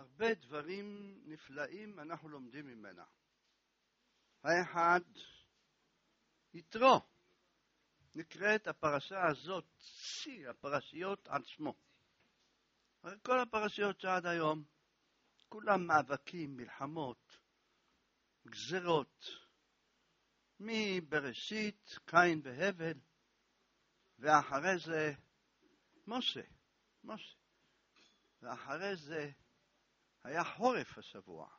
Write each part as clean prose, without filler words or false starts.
הרבה דברים נפלאים אנחנו לומדים ממנה. האחד, יתרו. נקראת הפרשה הזאת, שיא הפרשיות עצמו. הרי כל הפרשיות שעד היום, כולם מאבקים, מלחמות, גזרות, מבראשית, קין והבל, ואחרי זה משה. ואחרי זה היה חורף השבוע.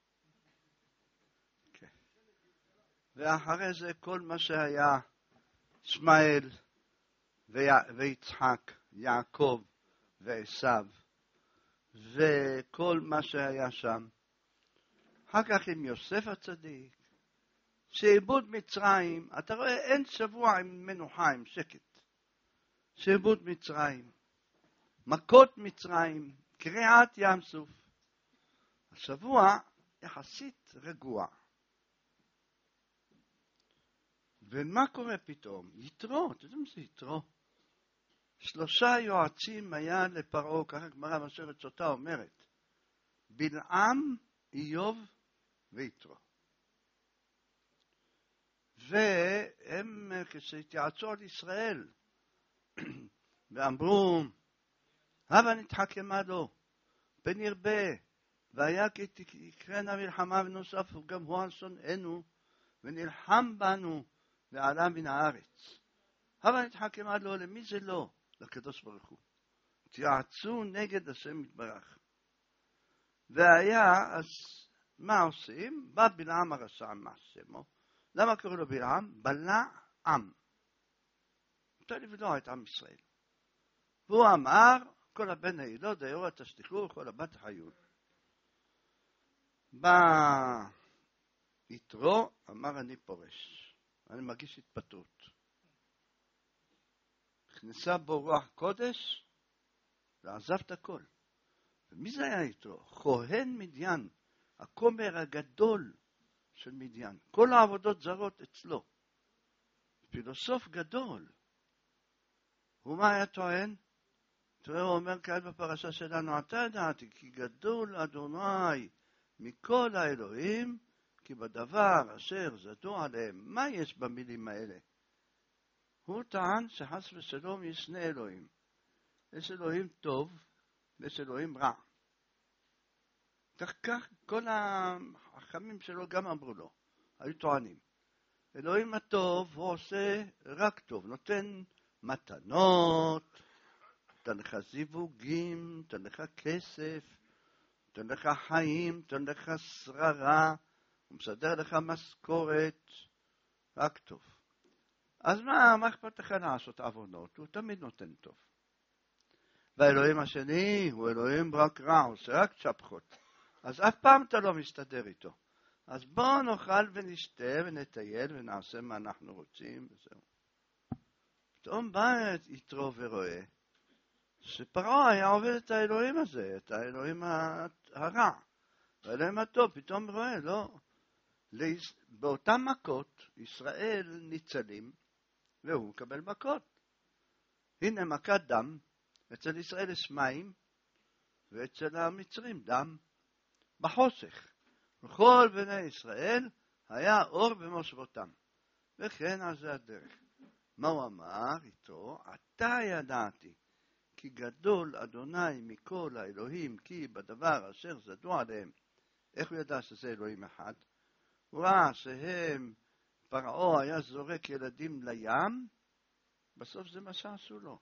כן. ואחרי זה כל מה שהיה ישמעאל ויצחק, יעקב ועשיו, וכל מה שהיה שם. אחר כך עם יוסף הצדיק, שעבוד מצרים, אתה רואה אין שבוע עם מנוחה, עם שקט. שעבוד מצרים, מכות מצרים, קריעת ים סוף. השבוע יחסית רגוע. ומה קורה פתאום? יתרו, אתם יודעים זה יתרו? 3 יועצים היה לפרעה, ככה גמרא מסכת סוטה אומרת, בלעם, איוב ויתרו. והם כשהתייעצו על ישראל, ואמרו, הבה נתחכמה לו, פן ירבה, והיה כי תקרנה מלחמה ונוסף, וגם הוא על שונאינו, ונלחם בנו, ועלה מן הארץ. הבה נתחכמה לו, למי זה לא? לקדוש ברוך הוא. תיעצו נגד השם יתברך. והיה, אז מה עושים? בא בלעם הרשע, מה שמו? למה קראו לו בלעם? בלעם. רוצה לבלוע את עם ישראל. והוא אמר, כל הבן הילוד, דיורה תשתיקו, כל הבת חיול. בא יתרו, אמר אני פורש. אני מגיש התפטרות. הכנסה בו רוח קודש, ועזב את הכל. ומי זה היה יתרו? כהן מדיין, הכומר הגדול של מדיין. כל העבודות זרות אצלו. פילוסוף גדול. ומה היה טוען? הוא אומר כאן בפרשה שלנו, אתה ידעתי, כי גדול אדוני מכל האלוהים, כי בדבר אשר זדו עליהם. מה יש במילים האלה? הוא טען שחס ושלום יש 2 אלוהים. יש אלוהים טוב ויש אלוהים רע. כך כל החכמים שלו גם אמרו לו, היו טוענים. אלוהים הטוב הוא עושה רק טוב, נותן מתנות, נותן לך זיווגים, נותן לך כסף, נותן לך חיים, נותן לך שררה, הוא מסדר לך משכורת, רק טוב. אז מה אכפת לך לעשות עוונות? הוא תמיד נותן טוב. והאלוהים השני הוא אלוהים רק רע, הוא עושה רק צ'פחות. אז אף פעם אתה לא מסתדר איתו. אז בואו נאכל ונשתה ונטייל ונעשה מה אנחנו רוצים וזהו. פתאום בא יתרו ורואה שפרעה היה עובד את האלוהים הזה, את האלוהים הרע. האלוהים הטוב פתאום רואה, לא. באותן מכות ישראל ניצלים והוא מקבל מכות. הנה מכת דם, אצל ישראל יש מים ואצל המצרים דם. בחושך. וכל בני ישראל היה אור במושבותם. וכן על זה הדרך. מה הוא אמר איתו? אתה ידעתי כי גדול אדוני מכל האלוהים כי בדבר אשר זדו עליהם. איך הוא ידע שזה אלוהים אחד? הוא ראה שהם, פרעה היה זורק ילדים לים, בסוף זה מה שעשו לו.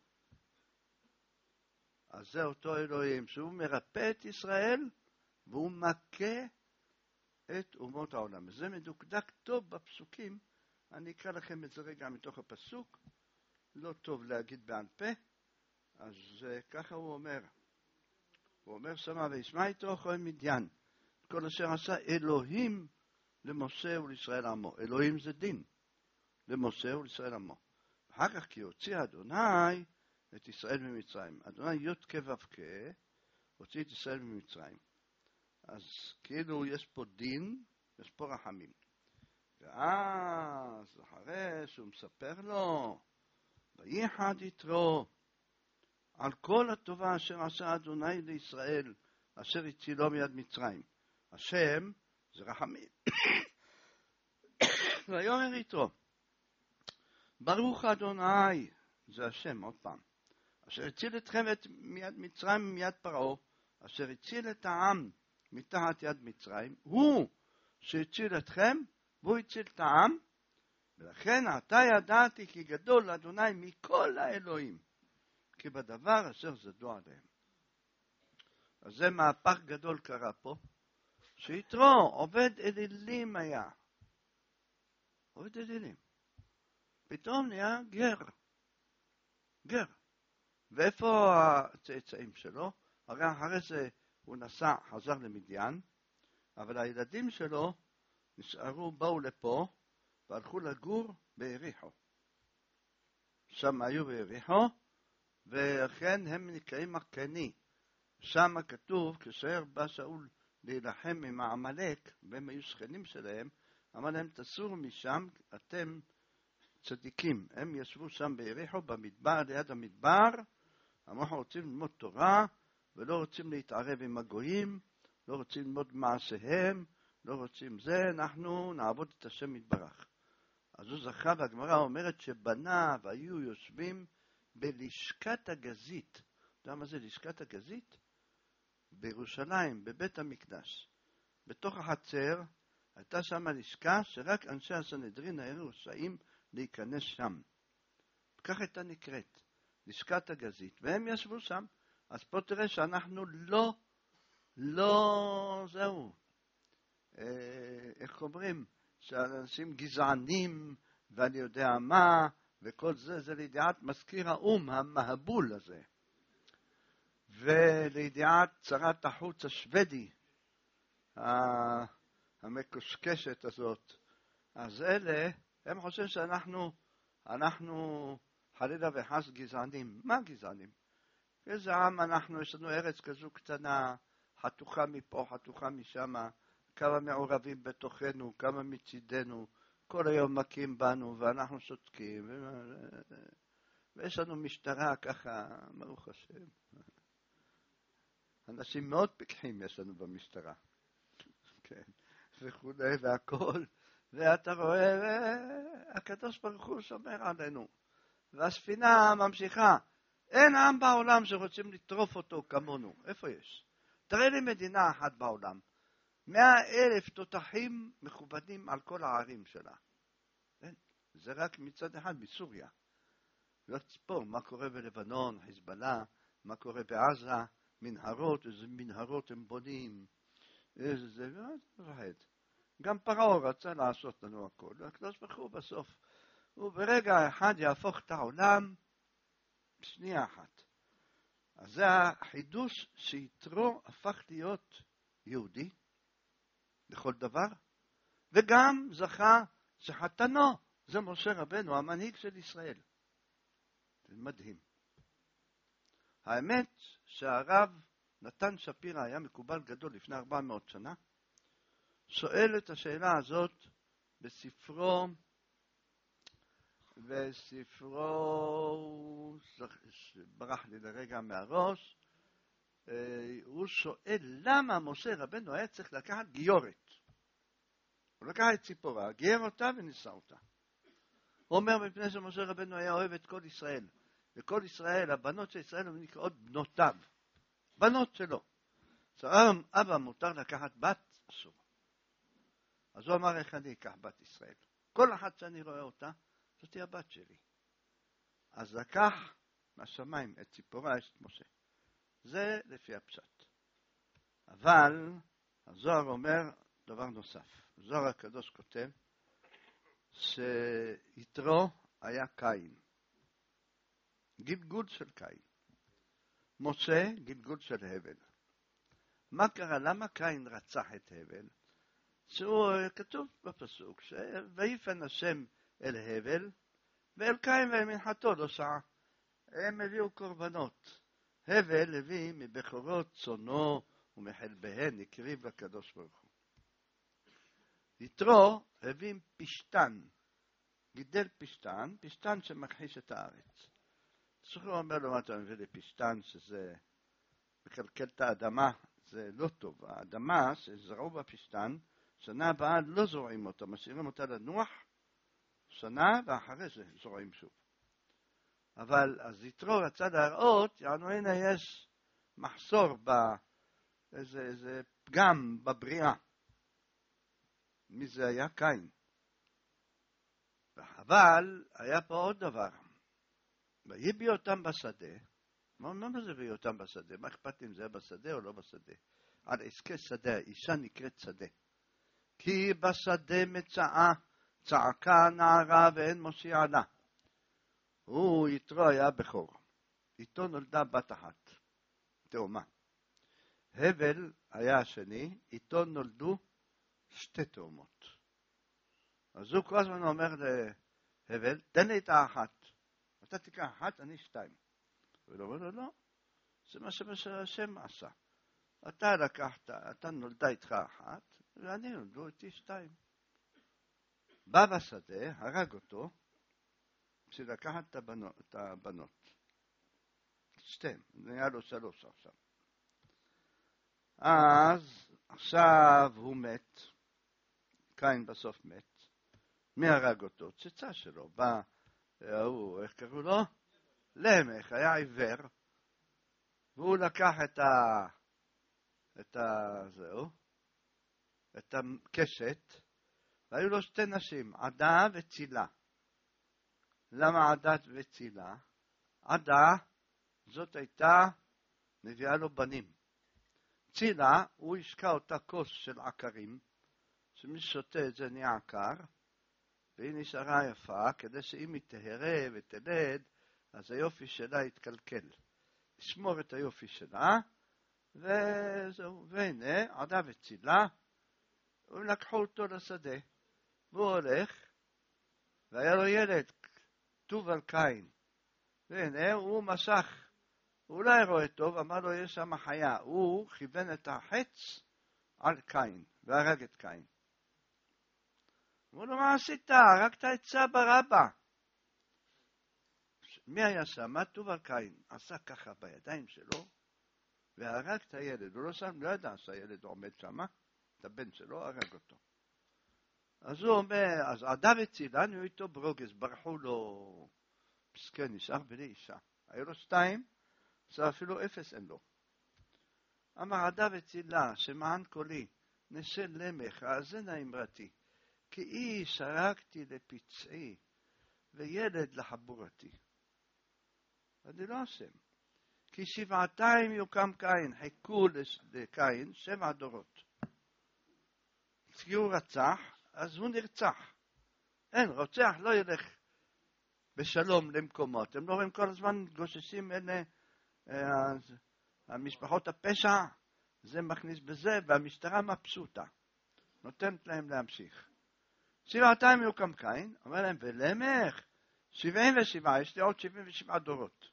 אז זה אותו אלוהים שהוא מרפא את ישראל והוא מכה את אומות העולם. זה מדוקדק טוב בפסוקים. אני אקרא לכם את זה רגע מתוך הפסוק. לא טוב להגיד בעל פה. אז ככה הוא אומר. הוא אומר שמה וישמע איתו כהן מדיין. כל אשר עשה אלוהים למשה ולישראל עמו. אלוהים זה דין. למשה ולישראל עמו. אחר כך כי הוציא אדוני את ישראל ממצרים. אדוני י"ק ו"ק הוציא את ישראל ממצרים. אז כאילו יש פה דין, יש פה רחמים. ואז אחרי שהוא מספר לו, וייחד יתרו על כל הטובה אשר עשה אדוני לישראל אשר הצילו מיד מצרים. השם זה רחמים. ויאמר יתרו, ברוך אדוני, זה השם, עוד פעם, אשר הציל אתכם מיד מצרים מיד פרעה, אשר הציל את העם מתחת יד מצרים, הוא שהציל אתכם, והוא הציל את העם, ולכן עתה ידעתי כי גדול אדוני מכל האלוהים, כי בדבר אשר זדו עליהם. אז זה מהפך גדול קרה פה, שיתרו עובד אלילים היה. עובד אלילים. פתאום נהיה גר. ואיפה הצאצאים שלו? הרי אחרי זה הוא נסע, חזר למדיין, אבל הילדים שלו נשארו, באו לפה, והלכו לגור ביריחו. שם היו ביריחו, ולכן הם נקראים הקני. שם כתוב, כאשר בא שאול להילחם עם העמלק, והם היו שכנים שלהם, אמר להם, תסורו משם, אתם צדיקים. הם ישבו שם ביריחו, במדבר, ליד המדבר, אנחנו רוצים ללמוד תורה, ולא רוצים להתערב עם הגויים, לא רוצים ללמוד מעשיהם, לא רוצים זה, אנחנו נעבוד את השם יתברך. אז הוא זכה, והגמרא אומרת שבניו היו יושבים בלשכת הגזית. אתה יודע מה זה לשכת הגזית? בירושלים, בבית המקדש. בתוך החצר הייתה שם לשכה שרק אנשי הסנהדרין היו רשאים להיכנס שם. כך הייתה נקראת, לשכת הגזית, והם ישבו שם. אז פה תראה שאנחנו זהו, איך אומרים, שאנשים גזענים, ואני יודע מה, וכל זה, זה לידיעת מזכיר האום, המהבול הזה. ולידיעת שרת החוץ השוודי, המקושקשת הזאת. אז אלה, הם חושבים שאנחנו חלילה וחס גזענים. מה גזענים? איזה עם אנחנו, יש לנו ארץ כזו קטנה, חתוכה מפה, חתוכה משם, כמה מעורבים בתוכנו, כמה מצידנו, כל היום מכים בנו ואנחנו שותקים. ויש לנו משטרה ככה, ברוך השם. אנשים מאוד פיקחים יש לנו במשטרה. כן, וכו' והכל. ואתה רואה, הקדוש ברוך הוא שומר עלינו. והספינה ממשיכה. אין עם בעולם שרוצים לטרוף אותו כמונו. איפה יש? תראה לי מדינה אחת בעולם. 100,000 תותחים מכובדים על כל הערים שלה. אין. זה רק מצד אחד בסוריה. לא תספור מה קורה בלבנון, חיזבאללה, מה קורה בעזה, מנהרות, איזה מנהרות הם בונים. איזה זה, רעד. גם פרעה רצה לעשות לנו הכל. הקדוש ברוך הוא בסוף. הוא ברגע אחד יהפוך את העולם בשנייה אחת. אז זה החידוש שיתרו הפך להיות יהודי לכל דבר, וגם זכה שחתנו, זה משה רבנו, המנהיג של ישראל. זה מדהים. האמת שהרב נתן שפירא היה מקובל גדול לפני 400 שנה, שואל את השאלה הזאת בספרו, ברח לי לרגע מהראש, הוא שואל למה משה רבנו היה צריך לקחת גיורת. הוא לקח את ציפורה, גייר אותה וניסה אותה. הוא אומר מפני שמשה רבנו היה אוהב את כל ישראל, וכל ישראל, הבנות של ישראל הם נקראות בנותיו, בנות שלו. אז אבא מותר לקחת בת, אסור. אז הוא אמר איך אני אקח בת ישראל. כל אחת שאני רואה אותה, זאת היא הבת שלי. אז לקח מהשמיים את ציפורה אשת משה. זה לפי הפשט. אבל הזוהר אומר דבר נוסף. הזוהר הקדוש כותב שיתרו היה קין. גלגול של קין. משה גלגול של הבל. מה קרה? למה קין רצח את הבל? שהוא כתוב בפסוק, ויפן השם אל הבל, ואל קין ואל מנחתו לא שעה. הם הביאו קורבנות. הבל הביא מבכורות צונו ומחלביהן, הקריב לקדוש ברוך הוא. יתרו הביא פשטן, גידל פשטן, פשטן שמכחיש את הארץ. סוחר אומר לו, מה אתה מביא לי פשטן שזה לקלקל את האדמה, זה לא טוב. האדמה שזרעו בפשתן, שנה הבאה לא זורעים אותה, משאירים אותה לנוח שנה, ואחרי זה זורעים שוב. אבל אז יתרו רצה להראות, יענו הנה יש מחסור איזה פגם בבריאה. מי זה היה? קין. אבל היה פה עוד דבר. ויביא אותם בשדה. מה זה הביא אותם בשדה? מה אכפת אם זה היה בשדה או לא בשדה? על עסקי שדה, אישה נקראת שדה. כי בשדה מצאה, צעקה נערה ואין מושיע לה. הוא יתרו היה בכור. איתו נולדה בת אחת, תאומה. הבל היה השני, איתו נולדו שתי תאומות. אז הוא כל הזמן אומר להבל, תן לי את האחת. אתה תקרא אחת, אני שתיים. הוא אומר לו, לא, זה מה שהשם עשה. אתה לקחת, אתה נולדה איתך אחת, ואני נולדו איתי שתיים. בא בשדה, הרג אותו, בשביל לקחת את הבנות. שתיים, נהיה לו 3 עכשיו. אז עכשיו הוא מת, קין בסוף מת. מי הרג אותו? צאצא שלו. בא, איך קראו לו? למך, היה עיוור. והוא לקח את הקשת, והיו לו 2 נשים, עדה וצילה. למה עדה וצילה? עדה, זאת הייתה מביאה לו בנים. צילה, הוא השקע אותה כוס של עקרים, שמי שותה את זה נהיה עקר, והיא נשארה יפה, כדי שאם היא תהרה ותלד, אז היופי שלה יתקלקל. לשמור את היופי שלה, וזהו. והנה, עדה וצילה, הם לקחו אותו לשדה, והוא הולך, והיה לו ילד, טוב על קין. והנה, הוא משך, הוא לא רואה טוב, אמר לו, יש שם חיה. הוא כיוון את החץ על קין, והרג את קין. אמרו לו, מה עשית? הרגת את סבא רבא. מי היה שם? טוב על קין. עשה ככה בידיים שלו, והרג את הילד. הוא לא ידע שהילד עומד שם, את הבן שלו, הרג אותו. אז הוא אומר, אז עדה וצילה נהיו איתו ברוגז, ברחו לו, פסקי נשאר בלי אישה. היו לו 2, זה אפילו 0 אין לו. אמר עדה וצילה, שמען קולי, נשא למך, האזנה אמרתי, כי איש הרגתי לפצעי, וילד לחבורתי. אני לא אשם. כי 7 יוקם קין, חיכו לקין 7 דורות. כי הוא רצח, אז הוא נרצח. אין, רוצח לא ילך בשלום למקומות. הם לא רואים כל הזמן גוששים אלה, המשפחות הפשע, זה מכניס בזה, והמשטרה מבסוטה. נותנת להם להמשיך. 7 יוקם קין, אומר להם, ולמך, 77, יש לי עוד 77 דורות.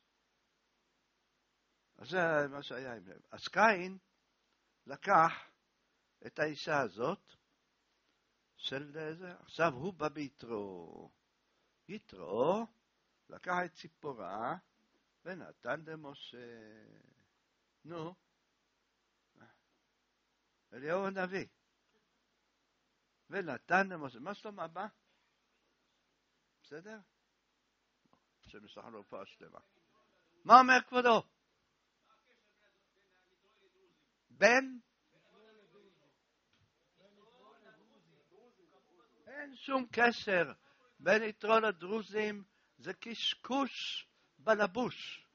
אז זה מה שהיה עם לב. אז קין לקח את האישה הזאת, של זה, עכשיו הוא בא ביתרו. יתרו לקח את ציפורה ונתן למשה. נו, אליהו הנביא. ונתן למשה. מה שלום הבא? בסדר? שמשלח לו רפואה שלמה. מה אומר כבודו? בן? אין שום קשר בין יתרו לדרוזים, זה קשקוש בלבוש.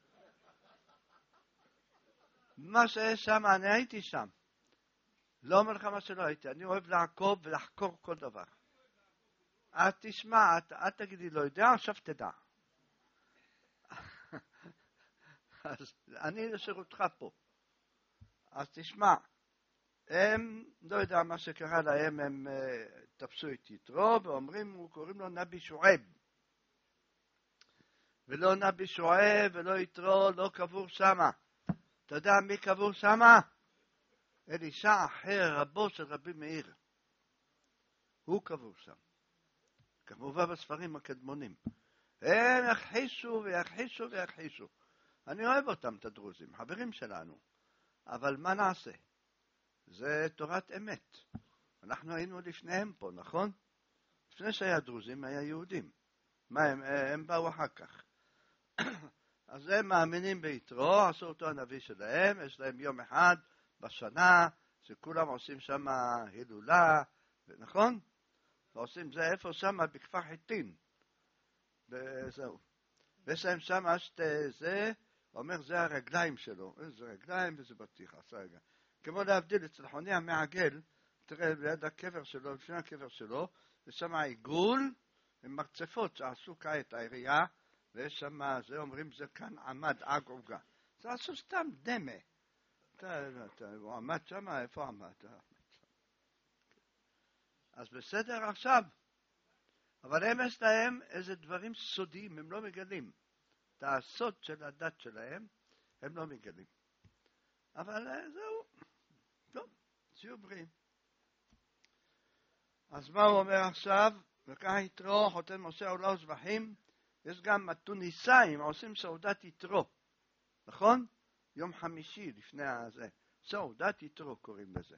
מה שיש שם, אני הייתי שם. לא אומר לך מה שלא הייתי, אני אוהב לעקוב ולחקור כל דבר. תשמע, את תגידי לא יודע, עכשיו תדע. אז אני לשירותך פה. אז תשמע, הם, לא יודע מה שקרה להם, הם תפסו את יתרו ואומרים, קוראים לו נבי שועב. ולא נבי שועב ולא יתרו, לא קבור שמה. אתה יודע מי קבור שמה? אלישע אחר, רבו של רבי מאיר. הוא קבור שם. כמובן בספרים הקדמונים. הם יכחישו ויכחישו ויכחישו. אני אוהב אותם, את הדרוזים, חברים שלנו. אבל מה נעשה? זה תורת אמת. אנחנו היינו לפניהם פה, נכון? לפני שהיה דרוזים, היה יהודים. מה הם באו אחר כך. אז הם מאמינים ביתרו, עשו אותו הנביא שלהם, יש להם יום אחד בשנה, שכולם עושים שם הילולה, נכון? ועושים זה איפה שם, בכפר חיטין. וזהו. ויש להם שם זה, אומר זה הרגליים שלו, איזה רגליים וזה בטיח, עשה רגע. כמו להבדיל אצל חוני המעגל, תראה ליד הקבר שלו, לפני הקבר שלו, יש שם עיגול עם מרצפות שעשו כעת העירייה, ויש שם, זה אומרים, זה כאן עמד עוגה. זה עשו סתם דמה. הוא עמד שם, איפה עמד? אז בסדר עכשיו. אבל הם יש להם איזה דברים סודיים, הם לא מגלים. את הסוד של הדת שלהם, הם לא מגלים. אבל זהו. טוב, שיהיו בריאים. אז מה הוא אומר עכשיו? וכך יתרו, חותן משה עולה וזבחים, יש גם התוניסאים, עושים סעודת יתרו. נכון? יום חמישי לפני הזה. סעודת יתרו קוראים לזה.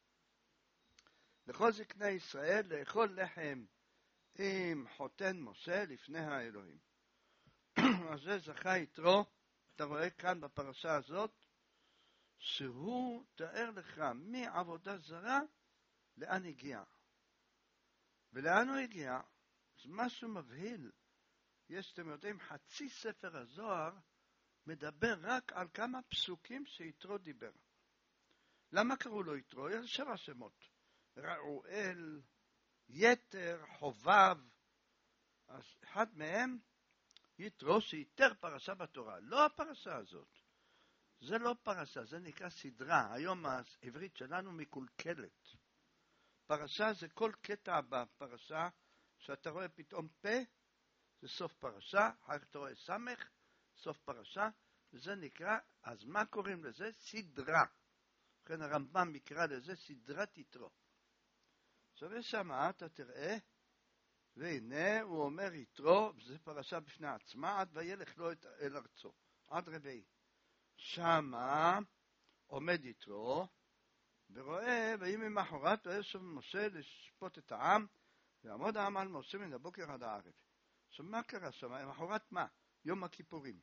לכל זקני ישראל לאכול לחם עם חותן משה לפני האלוהים. אז זה זכה יתרו, אתה רואה כאן בפרשה הזאת, שהוא תאר לך מעבודה זרה לאן הגיע. ולאן הוא הגיע? זה משהו מבהיל. יש, אתם יודעים, חצי ספר הזוהר מדבר רק על כמה פסוקים שיתרו דיבר. למה קראו לו יתרו? יש 7 שמות. רעואל, יתר, חובב. אז אחד מהם, יתרו שיתר פרשה בתורה. לא הפרשה הזאת. זה לא פרשה, זה נקרא סדרה. היום העברית שלנו מקולקלת. פרשה זה כל קטע בפרשה, שאתה רואה פתאום פה, זה סוף פרשה, אחר אתה רואה סמך, סוף פרשה, וזה נקרא, אז מה קוראים לזה? סדרה. לכן הרמב"ם יקרא לזה סדרת יתרו. עכשיו יש שם, אתה תראה, והנה הוא אומר יתרו, וזה פרשה בפני עצמה, עד וילך לו אל ארצו, עד רביעי. שמה עומד יתרו, ורואה, ויהי ממחרת, וישב משה לשפוט את העם, ועמוד העם על משה מן הבוקר עד הערב. עכשיו מה קרה שם? למחרת מה? יום הכיפורים.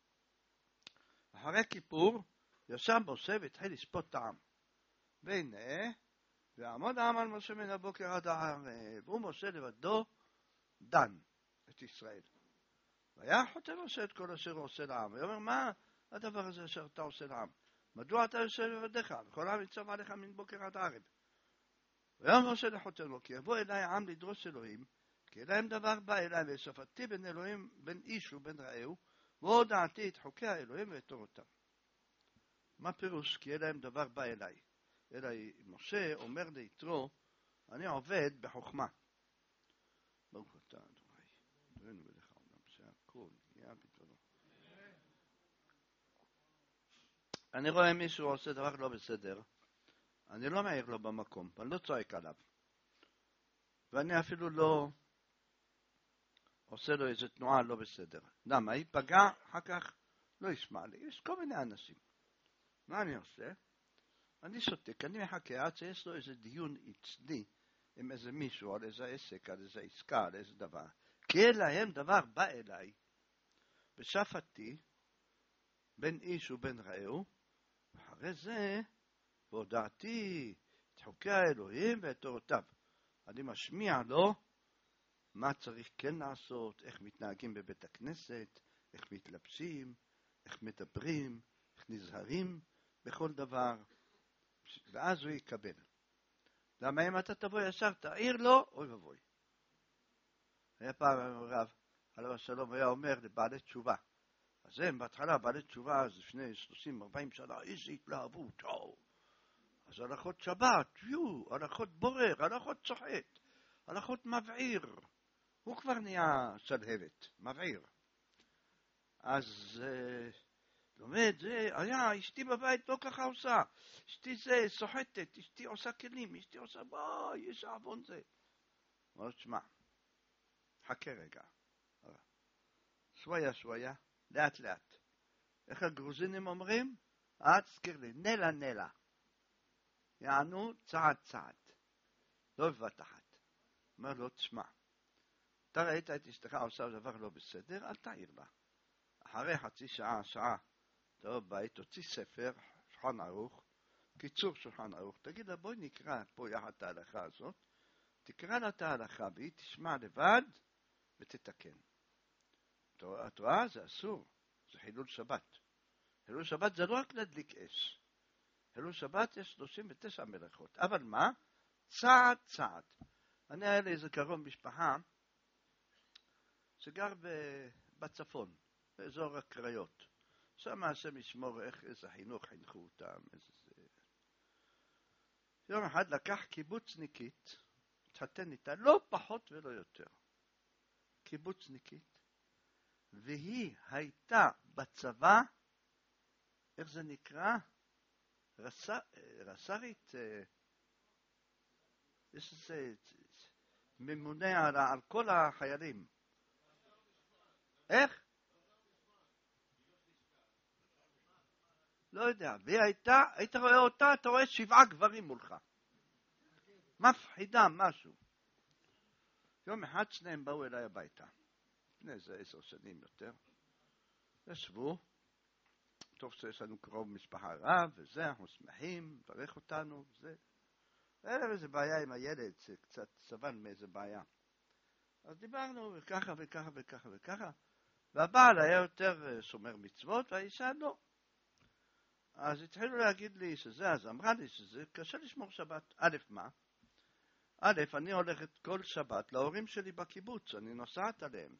אחרי כיפור, ישב משה והתחיל לשפוט את העם. והנה, ועמוד העם על משה מן הבוקר עד הערב, והוא משה לבדו דן את ישראל. והיה חותם משה את כל אשר הוא עושה לעם. הוא אומר, מה הדבר הזה אשר אתה עושה לעם? מדוע אתה יושב לבדיך? וכל העם יצב עליך מן בוקר עד ערב. ויאמר משה לחותם לו, כי יבוא אליי העם לדרוש אלוהים, כי אליהם דבר בא אליי, ושפטתי בין אלוהים, בין איש ובין רעהו, והודעתי את חוקי האלוהים ואת תורתם. מה פירוש? כי אליהם דבר בא אליי. אלא משה אומר ליתרו, אני עובד בחוכמה. ברוך אתה אדוני, דורנו בלך העולם, שהכל יהיה בדברו. אני רואה מישהו עושה דבר לא בסדר, אני לא מעיר לו במקום, ואני לא צועק עליו. ואני אפילו לא עושה לו איזו תנועה לא בסדר. למה? ייפגע, אחר כך לא ישמע לי. יש כל מיני אנשים. מה אני עושה? אני שותק, אני מחכה עד שיש לו איזה דיון אצלי עם איזה מישהו, על איזה עסק, על איזה עסקה, על איזה דבר. כי להם דבר בא אליי, ושפטתי בין איש ובין רעהו, ואחרי זה והודעתי את חוקי האלוהים ואת תורותיו. אני משמיע לו מה צריך כן לעשות, איך מתנהגים בבית הכנסת, איך מתלבשים, איך מדברים, איך נזהרים בכל דבר, ואז הוא יקבל. למה אם אתה תבוא ישר, תעיר לו, אוי ובוי. היה פעם רב, עליו השלום, היה אומר לבעלי תשובה. אז הם בהתחלה, בעלי תשובה, אז לפני 30-40 שנה, איזו התלהבות, אז הלכות שבת, הלכות בורר, הלכות צוחט, הלכות מבעיר. הוא כבר נהיה שלהבת, מבעיר. אז לומד, זה היה, אשתי בבית לא ככה עושה. אשתי זה, סוחטת, אשתי עושה כלים, אשתי עושה, בואי, יש עוון זה. אמר, תשמע, חכה רגע. שויה, לאט לאט. איך הגרוזינים אומרים? תזכיר לי, נלה נלה. יענו צעד צעד. לא בבת אחת. אומר לו, תשמע, אתה ראית את אשתך עושה דבר לא בסדר, אל תעיר לה. אחרי חצי שעה, שעה, תבוא בבית, תוציא ספר, שולחן ערוך, קיצור שולחן ערוך, תגיד לה, בואי נקרא פה יחד את ההלכה הזאת, תקרא לה את ההלכה, והיא תשמע לבד, ותתקן. את רואה? זה אסור. זה חילול שבת. חילול שבת זה לא רק להדליק אש. חילול שבת יש 39 מלאכות. אבל מה? צעד צעד. אני היה לי איזה קרוב משפחה שגר בצפון, באזור הקריות. שם השם ישמור איזה חינוך חינכו אותם. יום אחד לקח קיבוצניקית, התחתן איתה, לא פחות ולא יותר. קיבוצניקית. והיא הייתה בצבא, איך זה נקרא? רס"רית, יש איזה ממונה על כל החיילים. איך? לא יודע. והיא הייתה, היית רואה אותה, אתה רואה 7 גברים מולך. מפחידה משהו. יום אחד שניהם באו אליי הביתה. לפני איזה 10 שנים יותר. ישבו. טוב שיש לנו קרוב משפחה רב, וזה, אנחנו שמחים, מברך אותנו, וזה. היה להם איזה בעיה עם הילד, שקצת סבל מאיזה בעיה. אז דיברנו, וככה וככה וככה וככה. והבעל היה יותר שומר מצוות, והאישה לא. אז התחילו להגיד לי שזה, אז אמרה לי שזה קשה לשמור שבת. א', מה? א', אני הולכת כל שבת להורים שלי בקיבוץ, אני נוסעת עליהם.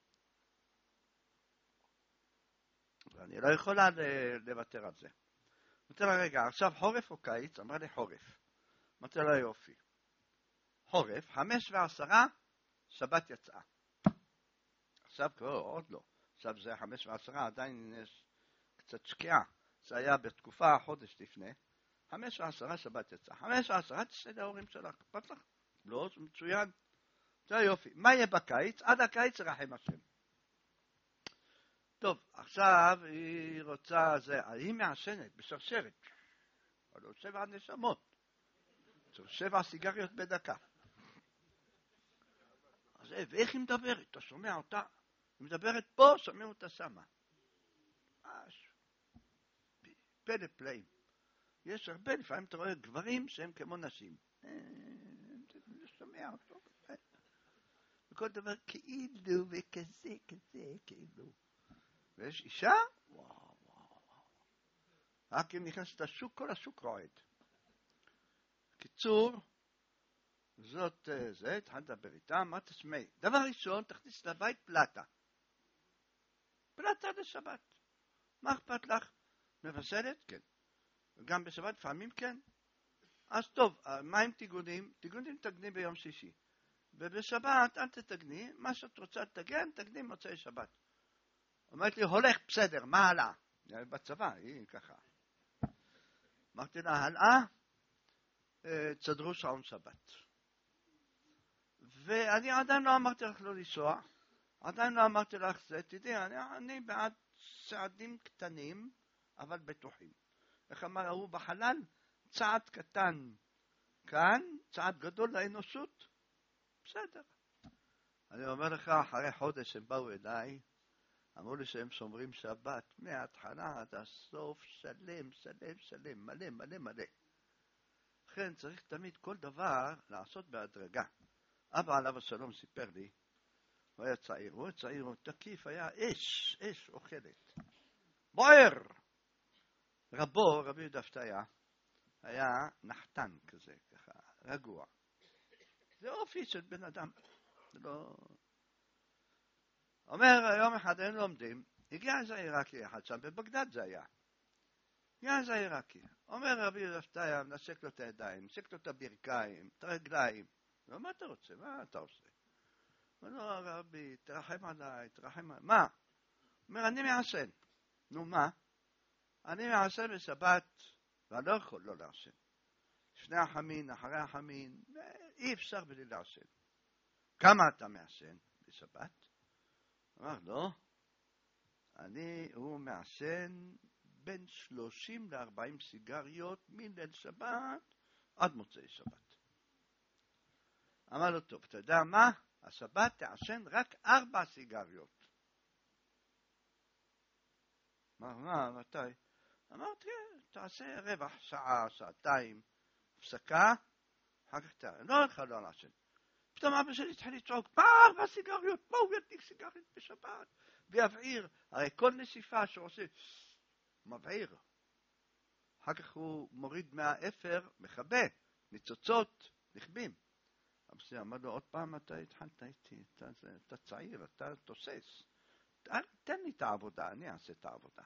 ואני לא יכולה לוותר על זה. אמרתי לה, רגע, עכשיו חורף או קיץ? אמרה לי, חורף. אמרתי לה, יופי. חורף, 5:10, שבת יצאה. עכשיו כבר עוד לא. עכשיו זה 5:10, עדיין יש קצת שקיעה. זה היה בתקופה החודש לפני. 5:10, שבת יצאה. 5:10, תשאי להורים שלך. אכפת לך? לא, זה מצוין. זה יופי. מה יהיה בקיץ? עד הקיץ רחם השם. טוב, עכשיו היא רוצה, היא מעשנת בשרשרת. אבל לא 7 נשמות. 7 סיגריות בדקה. אז ואיך היא מדברת? אתה שומע אותה? היא מדברת פה, שומע אותה שמה. פלא פלאים. יש הרבה, לפעמים אתה רואה גברים שהם כמו נשים. שומע אותו. וכל דבר כאילו וכזה, כזה, כאילו. ויש אישה? וואו, וואו, וואו. רק אם נכנסת לשוק, כל השוק רועד. קיצור, זאת, התחלת לדבר איתה, מה תשמעי? דבר ראשון, תכניס לבית פלטה. פלטה לשבת. מה אכפת לך? מבשלת? כן. וגם בשבת פעמים כן. אז טוב, מה עם תיגונים? תיגונים תגני ביום שישי. ובשבת אל תתגני, מה שאת רוצה לתגן, תגני מוצאי שבת. אומרת לי, הולך בסדר, מה הלאה? בצבא, היא ככה. אמרתי לה, הלאה, תסדרו שעון שבת. ואני עדיין לא אמרתי לך לא לנסוע, עדיין לא אמרתי לך זה, תדעי, אני בעד צעדים קטנים, אבל בטוחים. איך אמר הוא בחלל? צעד קטן כאן, צעד גדול לאנושות, בסדר. אני אומר לך, אחרי חודש הם באו אליי, אמרו לי שהם שומרים שבת מההתחלה עד הסוף, שלם, שלם, שלם, מלא, מלא, מלא. לכן צריך תמיד כל דבר לעשות בהדרגה. אבא עליו השלום סיפר לי, הוא היה צעיר, הוא תקיף, היה אש אוכלת. בוער! רבי יהודה פתיה, היה נחתן כזה, ככה, רגוע. זה אופי של בן אדם. זה לא... אומר, יום אחד הם לומדים, הגיע איזה עיראקי אחד שם, בבגדד זה היה. הגיע איזה עיראקי. אומר רבי יהודה פתיה, מנשק לו את הידיים, מנשק לו את הברכיים, את הרגליים. מה אתה רוצה? מה אתה עושה? אומר לו, רבי, תרחם עליי, תרחם עליי. מה? אומר, אני מעשן. נו, מה? אני מעשן בשבת, ואני לא יכול לא לעשן. לפני החמין, אחרי החמין, אי אפשר בלי לעשן. כמה אתה מעשן בשבת? אמר, לא. הוא מעשן בין 30 ל-40 סיגריות מליל שבת עד מוצאי שבת. אמר לו, טוב, אתה יודע מה? השבת תעשן רק 4 סיגריות. מתי? אמרתי, תעשה רבע שעה, שעתיים, הפסקה, אחר כך תראה. לא הולך לא לעשן. פתאום אבא שלי התחיל לצעוק, 4 סיגריות, מה הוא ידליק סיגריות בשבת? ויבעיר, הרי כל נשיפה שעושה, מבעיר. אחר כך הוא מוריד מהאפר, מכבה, ניצוצות, נכבים. אבא שלי אמר לו, עוד פעם אתה התחלת איתי, אתה צעיר, אתה תוסס. תן לי את העבודה, אני אעשה את העבודה.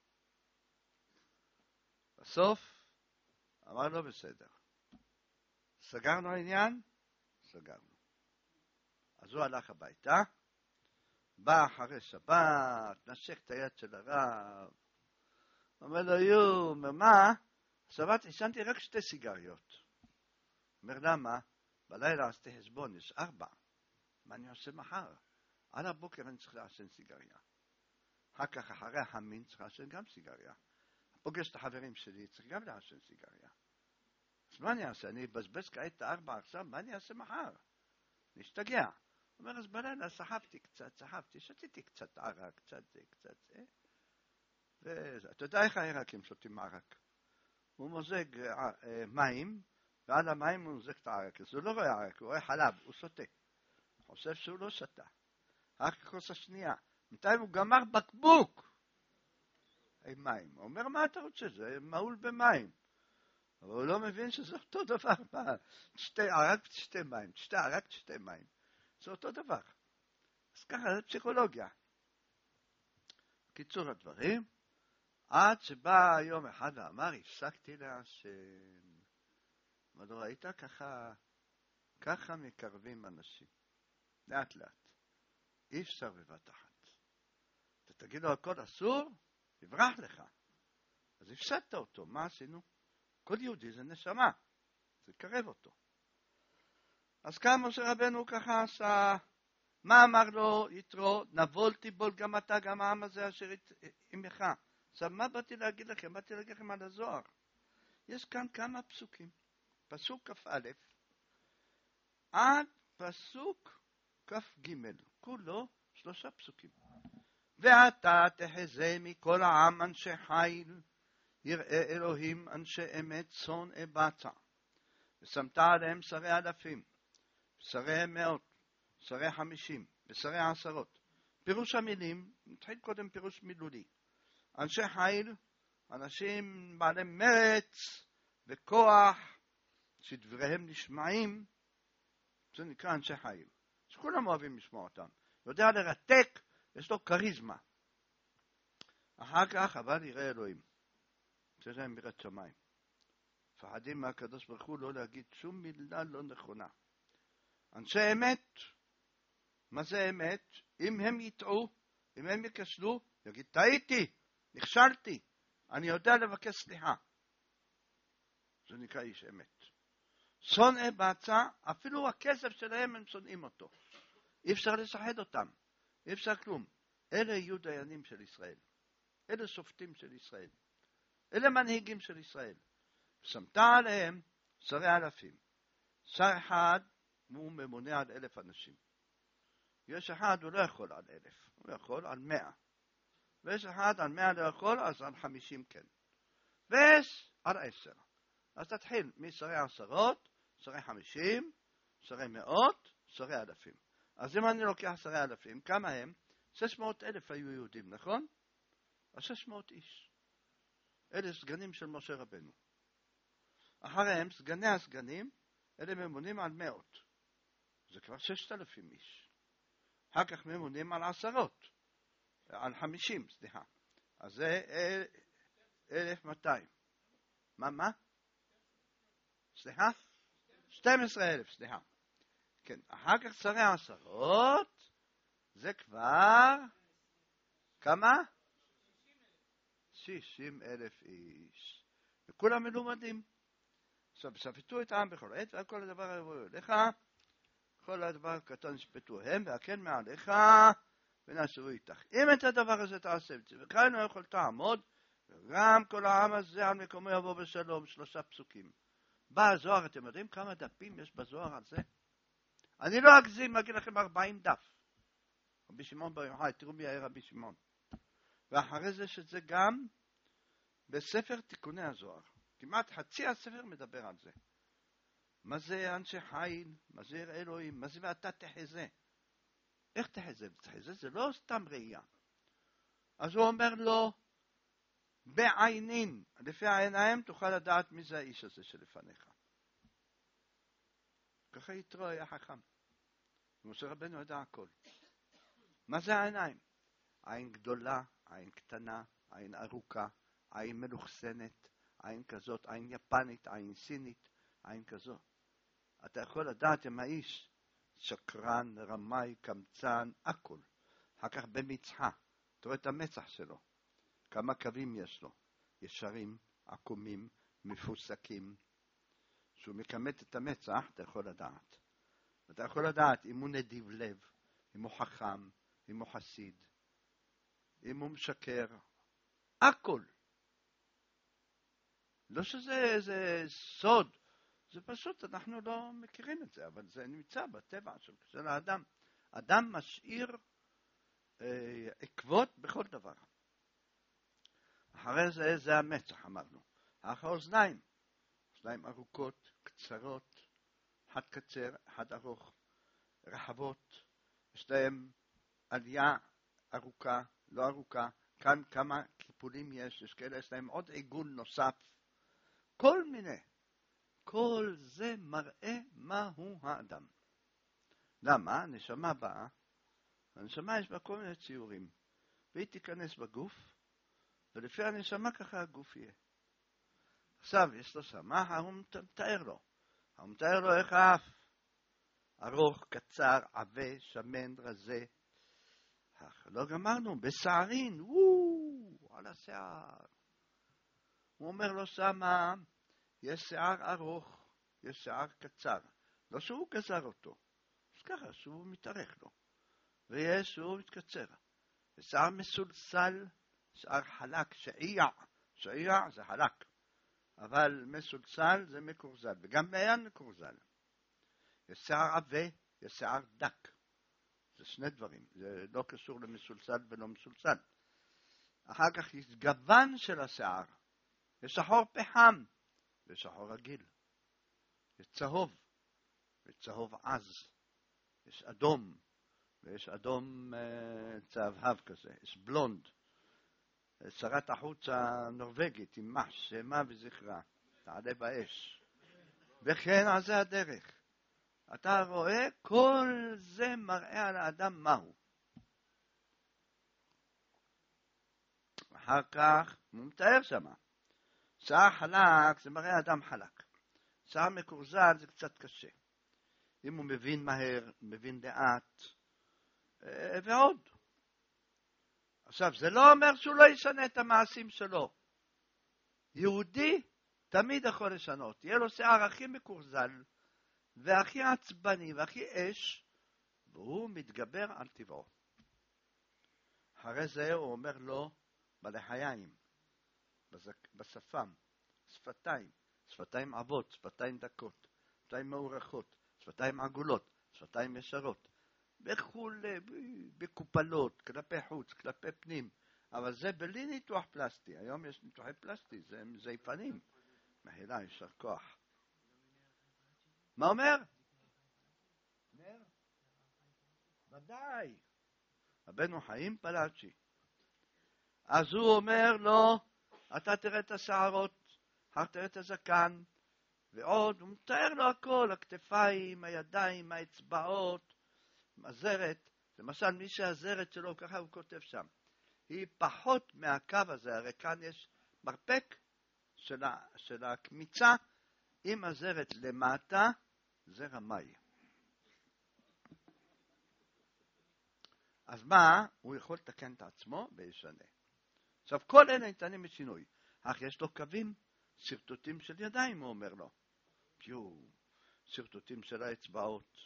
בסוף, אמר לו, בסדר. סגרנו העניין? סגרנו. אז הוא הלך הביתה, בא אחרי שבת, נשק את היד של הרב, אומר לו, אומר, מה? שבת עישנתי רק 2 סיגריות. אומר, למה? בלילה עשיתי חשבון, יש 4. מה אני עושה מחר? על הבוקר אני צריך לעשן סיגריה. אחר כך אחרי החמין צריך לעשן גם סיגריה. פוגש את החברים שלי, צריך גם לעשן סיגריה. אז מה אני אעשה? אני אבזבז כעת 4 עכשיו, מה אני אעשה מחר? נשתגע. הוא אומר, אז בלילה סחבתי קצת, שתיתי קצת ערק, קצת זה. ואתה יודע איך העיראקים שותים ערק? הוא מוזג מים, ועל המים הוא מוזג את הערק. אז הוא לא רואה ערק, הוא רואה חלב, הוא שותה. חושב שהוא לא שתה. רק כוס השנייה. בינתיים הוא גמר בקבוק עם מים. הוא אומר, מה אתה רוצה? זה מעול במים. אבל הוא לא מבין שזה אותו דבר. ערק ושתי מים. ערק ושתי מים. זה אותו דבר. אז ככה, זה פסיכולוגיה. קיצור הדברים, עד שבא יום אחד ואמר, הפסקתי לעשן. אבל לא ראית ככה מקרבים אנשים. לאט לאט. אי אפשר בבת אחת. אתה תגיד לו הכל אסור, יברח לך. אז הפסדת אותו, מה עשינו? כל יהודי זה נשמה, זה קרב אותו. אז כאן משה רבנו ככה עשה, מה אמר לו יתרו? נבול תיבול גם אתה, גם העם הזה אשר עמך. עכשיו מה באתי להגיד לכם? באתי להגיד לכם על הזוהר. יש כאן כמה פסוקים. פסוק כ"א עד פסוק כ"ג, כולו 3 פסוקים. ואתה תחזה מכל העם אנשי חיל, יראה אלוהים אנשי אמת, שונאי בצע. ושמת עליהם שרי אלפים, שרי מאות, שרי 50, ושרי 10. פירוש המילים, נתחיל קודם פירוש מילולי. אנשי חיל, אנשים בעלי מרץ וכוח, שדבריהם נשמעים, זה נקרא אנשי חיל. שכולם אוהבים לשמוע אותם. יודע לרתק, יש לו קריזמה. אחר כך, אבל יראה אלוהים. זה להם ביראת שמיים. פחדים מהקדוש ברוך הוא לא להגיד שום מילה לא נכונה. אנשי אמת, מה זה אמת? אם הם יטעו, אם הם יקשלו, יגיד, טעיתי, נכשלתי, אני יודע לבקש סליחה. זה נקרא איש אמת. שונאי בצע, אפילו הכסף שלהם הם שונאים אותו. אי אפשר לשחד אותם, אי אפשר כלום. אלה יהיו דיינים של ישראל. אלה שופטים של ישראל. אלה מנהיגים של ישראל. שמת עליהם שרי אלפים. שר אחד הוא ממונה על 1,000 אנשים. יש אחד הוא לא יכול על 1,000, הוא יכול על 100. ויש אחד על 100 לא יכול, אז על 50 כן. ויש על 10. אז תתחיל משרי 10, שרי 50, שרי 100, שרי אלפים. אז אם אני לוקח שרי אלפים, כמה הם? 600,000 היו יהודים, נכון? אז 600 איש. אלה סגנים של משה רבנו. אחריהם, סגני הסגנים, אלה ממונים על 100. זה כבר 6,000 איש. אחר כך ממונים על 10. על 50, סליחה. אז זה 1,200. מה? סליחה? 12,000, סליחה. כן, אחר כך שרי 10, זה כבר, כמה? 60,000 איש. וכולם מלומדים. עכשיו, שפטו את העם בכל עת, וכל הדבר יבואו אליך, כל הדבר הקטן שפטו הם, והכן מעליך, ונעשו איתך. אם את הדבר הזה תעשה, וכאן לא יכול תעמוד, גם כל העם הזה על מקומו יבוא בשלום, 3 פסוקים. בא הזוהר, אתם יודעים כמה דפים יש בזוהר על זה? אני לא אגזים, אגיד לכם 40 דף. רבי שמעון בר יוחאי, תראו מי היה רבי שמעון. ואחרי זה שזה גם בספר תיקוני הזוהר. כמעט חצי הספר מדבר על זה. מה זה אנשי חיל? מה זה אלוהים? מה זה ואתה תחזה? איך תחזה? תחזה זה לא סתם ראייה. אז הוא אומר לו, בעינין, לפי העיניים תוכל לדעת מי זה האיש הזה שלפניך. ככה יתרו היה חכם. ומשה רבנו ידע הכל. מה זה העיניים? עין גדולה, עין קטנה, עין ארוכה, עין מלוכסנת, עין כזאת, עין יפנית, עין סינית, עין כזאת. אתה יכול לדעת אם האיש שקרן, רמאי, קמצן, הכל. אחר כך במצחה, אתה רואה את המצח שלו. כמה קווים יש לו. ישרים, עקומים, מפוסקים. כשהוא מקמת את המצח, אתה יכול לדעת. אתה יכול לדעת אם הוא נדיב לב, אם הוא חכם, אם הוא חסיד, אם הוא משקר. הכל. לא שזה איזה סוד. זה פשוט, אנחנו לא מכירים את זה, אבל זה נמצא בטבע של האדם. אדם משאיר עקבות בכל דבר. אחרי זה, זה המצח, אמרנו. אחרי האוזניים. אוזניים ארוכות, קצרות, אחד קצר, אחד ארוך, רחבות. יש להם עלייה ארוכה, לא ארוכה. כאן כמה קיפולים יש כאלה, יש להם עוד עיגול נוסף. כל מיני. כל זה מראה מהו האדם. למה? הנשמה באה, הנשמה יש בה כל מיני ציורים, והיא תיכנס בגוף, ולפי הנשמה ככה הגוף יהיה. עכשיו יש לו שמה, הוא מתאר לו. הוא מתאר לו איך האף. ארוך, קצר, עבה, שמן, רזה. לא גמרנו, בשערין, על השיער. הוא אומר לו שמה, יש שיער ארוך, יש שיער קצר. לא שהוא גזר אותו, אז ככה שהוא מתארך לו. ויש שהוא מתקצר. שיער מסולסל, שיער חלק, שעיע זה חלק. אבל מסולסל זה מקורזל, וגם מעיין מקורזל. יש שיער עבה, יש שיער דק. זה שני דברים, זה לא קשור למסולסל ולא מסולסל. אחר כך יש גוון של השיער. יש שחור פחם, ויש שחור רגיל. יש צהוב, ויש צהוב עז. יש אדום, ויש אדום צהבהב כזה. יש בלונד. שרת החוץ הנורווגית, עם מש, שמה וזכרה, תעלה באש. וכן על זה הדרך. אתה רואה, כל זה מראה על האדם מהו. אחר כך, הוא מתאר שמה. שיער חלק, זה מראה אדם חלק. שיער מקורזל, זה קצת קשה. אם הוא מבין מהר, מבין לאט, ועוד. עכשיו, זה לא אומר שהוא לא ישנה את המעשים שלו. יהודי תמיד יכול לשנות. יהיה לו שיער הכי מקורזל, והכי עצבני, והכי אש, והוא מתגבר על טבעו. אחרי זה הוא אומר לו, בלחיים, בשפם, שפתיים, שפתיים עבות, שפתיים דקות, שפתיים מאורכות, שפתיים עגולות, שפתיים ישרות, וכולי, בקופלות, כלפי חוץ, כלפי פנים, אבל זה בלי ניתוח פלסטי. היום יש ניתוחי פלסטי, זה זייפנים. מחילה, ישר כוח. מה אומר? נר? ודאי. רבנו חיים פלאצ'י. אז הוא אומר לו, אתה תראה את השערות, אחר תראה את הזקן, ועוד, הוא מתאר לו הכל, הכתפיים, הידיים, האצבעות, הזרת. למשל, מי שהזרת שלו, ככה הוא כותב שם, היא פחות מהקו הזה, הרי כאן יש מרפק של הקמיצה, עם הזרת למטה, זה רמאי. אז מה? הוא יכול לתקן את עצמו וישנה. עכשיו, כל אלה ניתנים משינוי. אך יש לו קווים, שרטוטים של ידיים, הוא אומר לו. שרטוטים של האצבעות.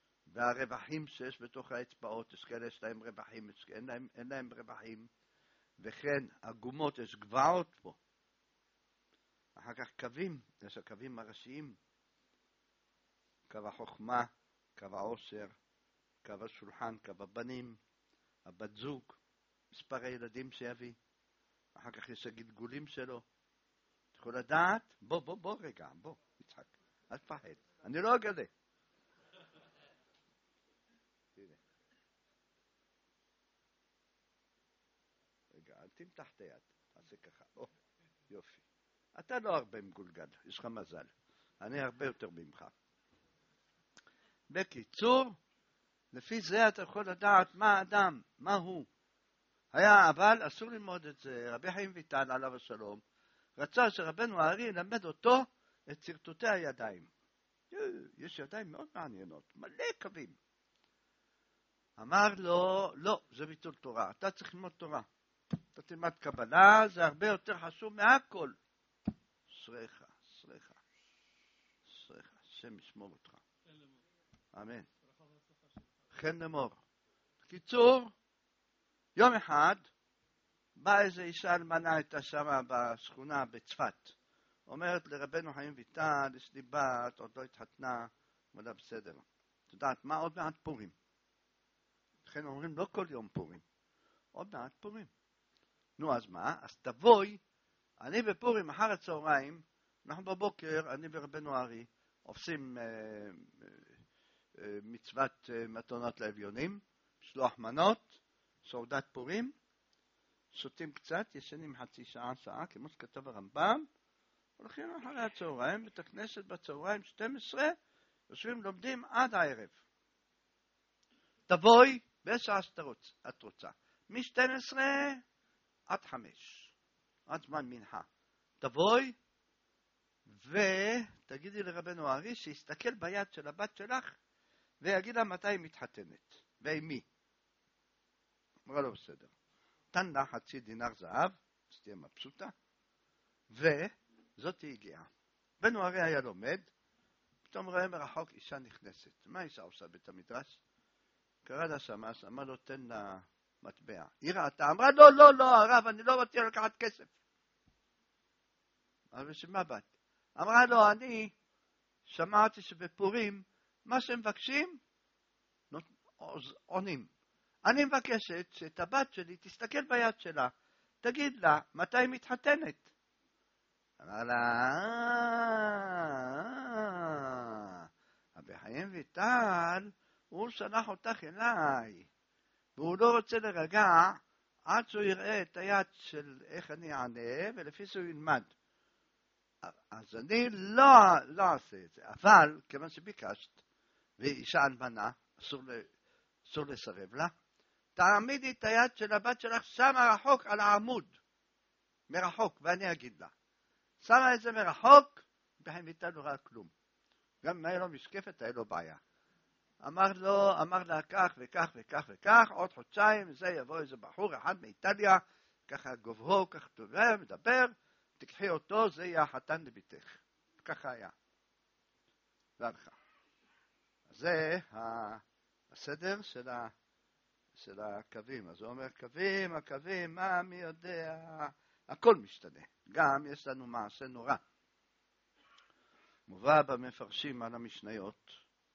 והרווחים שיש בתוך האצבעות, יש כאלה יש להם רווחים, אין להם רווחים. וכן עגומות, יש גבעות פה. אחר כך קווים, יש הקווים הראשיים. קו החוכמה, קו העושר, קו השולחן, קו הבנים, הבת זוג, מספר הילדים שיביא. אחר כך יש הגלגולים שלו. אתה יכול לדעת? בוא רגע, בוא, יצחק. אל תפחד. אני לא אגלה. רגע, אל תמתח את היד. תעשה ככה. יופי. אתה לא הרבה מגולגל, יש לך מזל. אני הרבה יותר ממך. בקיצור, לפי זה אתה יכול לדעת מה האדם, מה הוא. אבל אסור ללמוד את זה. רבי חיים ויטל, עליו השלום, רצה שרבנו הארי ילמד אותו את שרטוטי הידיים. יש ידיים מאוד מעניינות, מלא קווים. אמר לו, לא, זה ביטול תורה, אתה צריך ללמוד תורה. אתה תלמד קבלה, זה הרבה יותר חשוב מהכל. שריך, השם ישמור אותך. אמן. חן למור. בקיצור, יום אחד בא איזו אישה אלמנה, הייתה שמה בשכונה בצפת. אומרת לרבנו חיים ויטל, יש לי בת, עוד לא התחתנה, אבל בסדר. את יודעת מה? עוד מעט פורים. לכן אומרים לא כל יום פורים. עוד מעט פורים. נו אז מה? אז תבואי, אני בפורים אחר הצהריים, אנחנו בבוקר, אני ורבנו הארי, עושים מצוות מתנות לאביונים, שלוח מנות, סעודת פורים, שותים קצת, ישנים חצי שעה, כמו שכתב הרמב"ם, הולכים אחרי הצהריים, בית הכנסת בצהריים 12, יושבים לומדים עד הערב. תבואי בשעה שאת רוצה, מ-12 עד 5, עד זמן מנחה. תבואי ותגידי לרבנו הארי שיסתכל ביד של הבת שלך ויגיד לה מתי היא מתחתנת ועם מי. אמרה לו בסדר. תן לה חצי דינר זהב, שתהיה מבסוטה, וזאת היא הגיעה. רבנו הארי היה לומד, פתאום רואה מרחוק אישה נכנסת. מה אישה עושה בית המדרש? קרא לה שמש, אמר לו תן לה מטבע. היא ראתה, אמרה לא הרב, אני לא רוצה לקחת כסף. אבל בשביל מה באת? אמרה לו, אני שמעתי שבפורים מה שהם מבקשים עונים. אני מבקשת שאת הבת שלי תסתכל ביד שלה, תגיד לה מתי היא מתחתנת. אמר לה, רבי חיים ויטל, הוא שלח אותך אליי, והוא לא רוצה לרגע עד שהוא יראה את היד של איך אני אענה, ולפי זה הוא ילמד. אז אני לא אעשה את זה, אבל כיוון שביקשת, ואישה אלמנה, אסור לסרב לה, תעמידי את היד של הבת שלך שמה רחוק על העמוד, מרחוק, ואני אגיד לה. שמה את זה מרחוק, בחיים איתה לא ראה כלום. גם אם היה לו משקפת, היה לו בעיה. אמר לה כך וכך וכך וכך, עוד חודשיים, זה יבוא איזה בחור אחד מאיטליה, ככה גובהו, כך טובה, מדבר, תקחי אותו, זה יהיה החתן לביתך. ככה היה. והלכה. זה הסדר של הקווים. אז הוא אומר, הקווים, מי יודע? הכל משתנה. גם יש לנו מעשה נורא. מובא במפרשים על המשניות.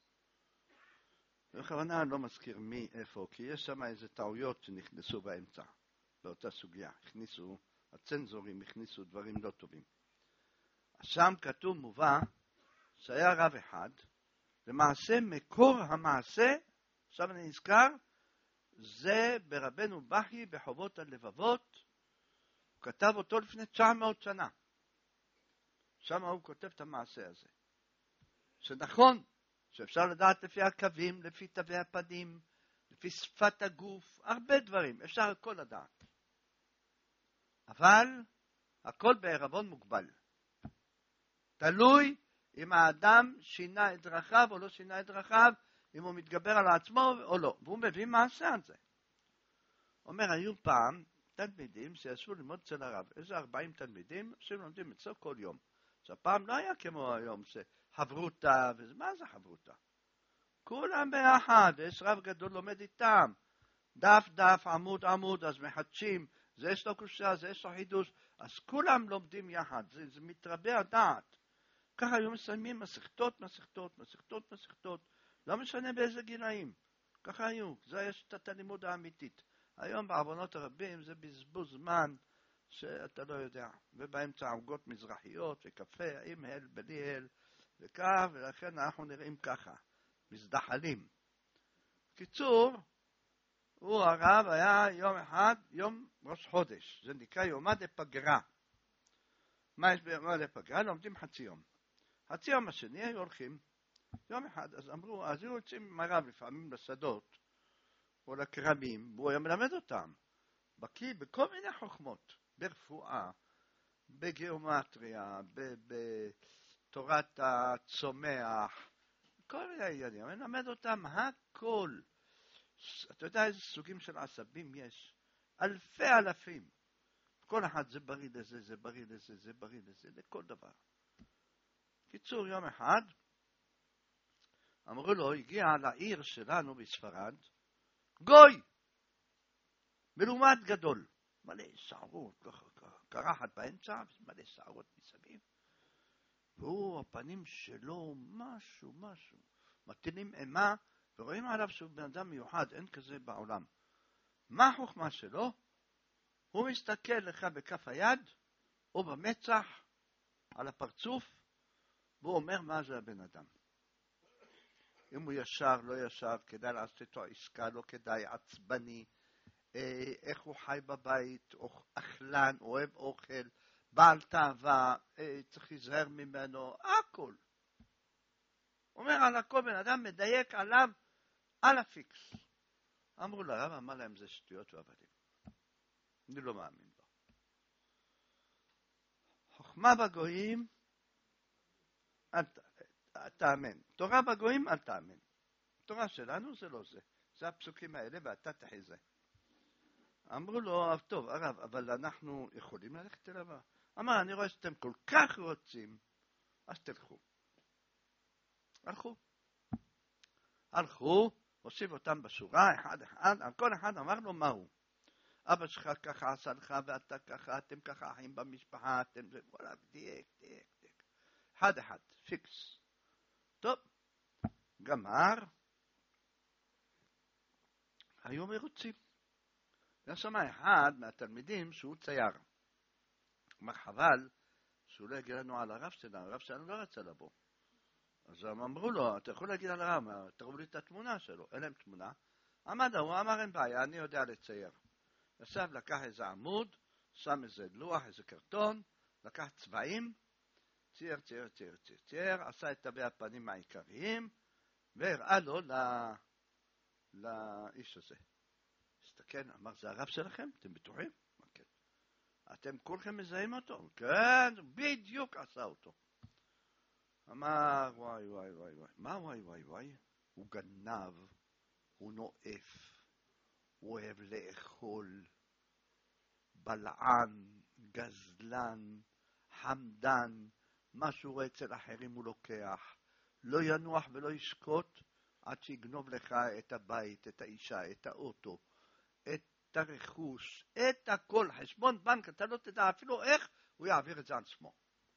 בכוונה לא מזכיר מי, איפה, כי יש שם איזה טעויות שנכנסו באמצע, באותה סוגיה. הצנזורים הכניסו דברים לא טובים. שם כתוב מובא שהיה רב אחד, למעשה מקור המעשה, עכשיו אני נזכר, זה ברבנו בכי בחובות הלבבות, הוא כתב אותו לפני 900 שנה. שם הוא כותב את המעשה הזה. שנכון, שאפשר לדעת לפי הקווים, לפי תווי הפנים, לפי שפת הגוף, הרבה דברים, אפשר הכל לדעת. אבל הכל בערבון מוגבל. תלוי אם האדם שינה את דרכיו או לא שינה את דרכיו, אם הוא מתגבר על עצמו או לא. והוא מביא מעשה על זה. אומר, היו פעם תלמידים שישבו ללמוד אצל הרב. איזה 40 תלמידים שלומדים אצלו כל יום. עכשיו פעם לא היה כמו היום שחברותה, מה זה חברותה? כולם ביחד, יש רב גדול לומד איתם. דף, עמוד, אז מחדשים, זה יש לו קושיה, זה יש לו חידוש, אז כולם לומדים יחד, זה מתרבה הדעת. ככה היו מסיימים מסכתות, לא משנה באיזה גילאים, ככה היו, זה יש את הלימוד האמיתית. היום בעוונות הרבים זה בזבוז זמן שאתה לא יודע, ובאמצע עוגות מזרחיות וקפה, עם הל, בלי הל, וכך, ולכן אנחנו נראים ככה, מזדחלים. קיצור, הוא הרב היה יום אחד, יום ראש חודש, זה נקרא יומא דפגרה. מה יש ביומא דפגרה? לומדים חצי יום. חצי יום השני היו הולכים, יום אחד, אז אמרו, אז היו יוצאים עם הרב לפעמים לשדות, או לקרמים, והוא היה מלמד אותם, בקיא בכל מיני חוכמות, ברפואה, בגיאומטריה, בתורת הצומח, כל מיני עניינים, אני מלמד אותם הכל. אתה יודע איזה סוגים של עשבים יש? אלפים. כל אחד זה בריא לזה, זה בריא לזה, זה בריא לזה, לכל דבר. קיצור, יום אחד, אמרו לו, הגיע לעיר שלנו בספרד, גוי! מלומד גדול. מלא שערות, קרחת באמצע, מלא שערות מסביב. והוא, הפנים שלו, משהו. מטילים אימה, ורואים עליו שהוא בן אדם מיוחד, אין כזה בעולם. מה החוכמה שלו? הוא מסתכל לך בכף היד, או במצח, על הפרצוף, והוא אומר מה זה הבן אדם. אם הוא ישר, לא ישר, כדאי לעשות איתו עסקה, לא כדאי, עצבני, איך הוא חי בבית, אכלן, אוהב אוכל, בעל תאווה, צריך להיזהר ממנו, הכל. אומר על הכל, בן אדם מדייק עליו, על הפיקס. אמרו לרב, אמר להם זה שטויות ועבדים. אני לא מאמין בו. חוכמה בגויים, אל תאמן. תורה בגויים, אל תאמן. תורה שלנו זה לא זה. זה הפסוקים האלה ואתה תחזה. אמרו לו, טוב, הרב, אבל אנחנו יכולים ללכת אליו? אמר, אני רואה שאתם כל כך רוצים, אז תלכו. הלכו, הושיב אותם בשורה, אחד, על כל אחד אמר לו מהו. אבא שלך ככה עשה לך, ואתה ככה, אתם ככה אחים במשפחה, אתם זה, וואלה, דייק. אחד, פיקס. טוב, גמר, היו מרוצים. יש שם אחד מהתלמידים שהוא צייר. אמר חבל שהוא לא יגיד לנו על הרב שלנו לא רצה לבוא. אז הם אמרו לו, אתה יכול להגיד על הרב, תראו לי את התמונה שלו, אין להם תמונה. עמד, הוא אמר אין בעיה, אני יודע לצייר. ישב, לקח איזה עמוד, שם איזה לוח, איזה קרטון, לקח צבעים, צייר, עשה את תווי הפנים העיקריים, והראה לו לאיש הזה. הסתכל, אמר, זה הרב שלכם? אתם בטוחים? כן. אתם כולכם מזהים אותו? כן, בדיוק עשה אותו. אמר, וואי. מה וואי? הוא גנב, הוא נואף, הוא אוהב לאכול, בלען, גזלן, חמדן, מה שהוא רואה אצל אחרים הוא לוקח. לא ינוח ולא ישקוט עד שיגנוב לך את הבית, את האישה, את האוטו, את הרכוש, את הכל. חשבון בנק, אתה לא תדע אפילו איך הוא יעביר את זה על שמו.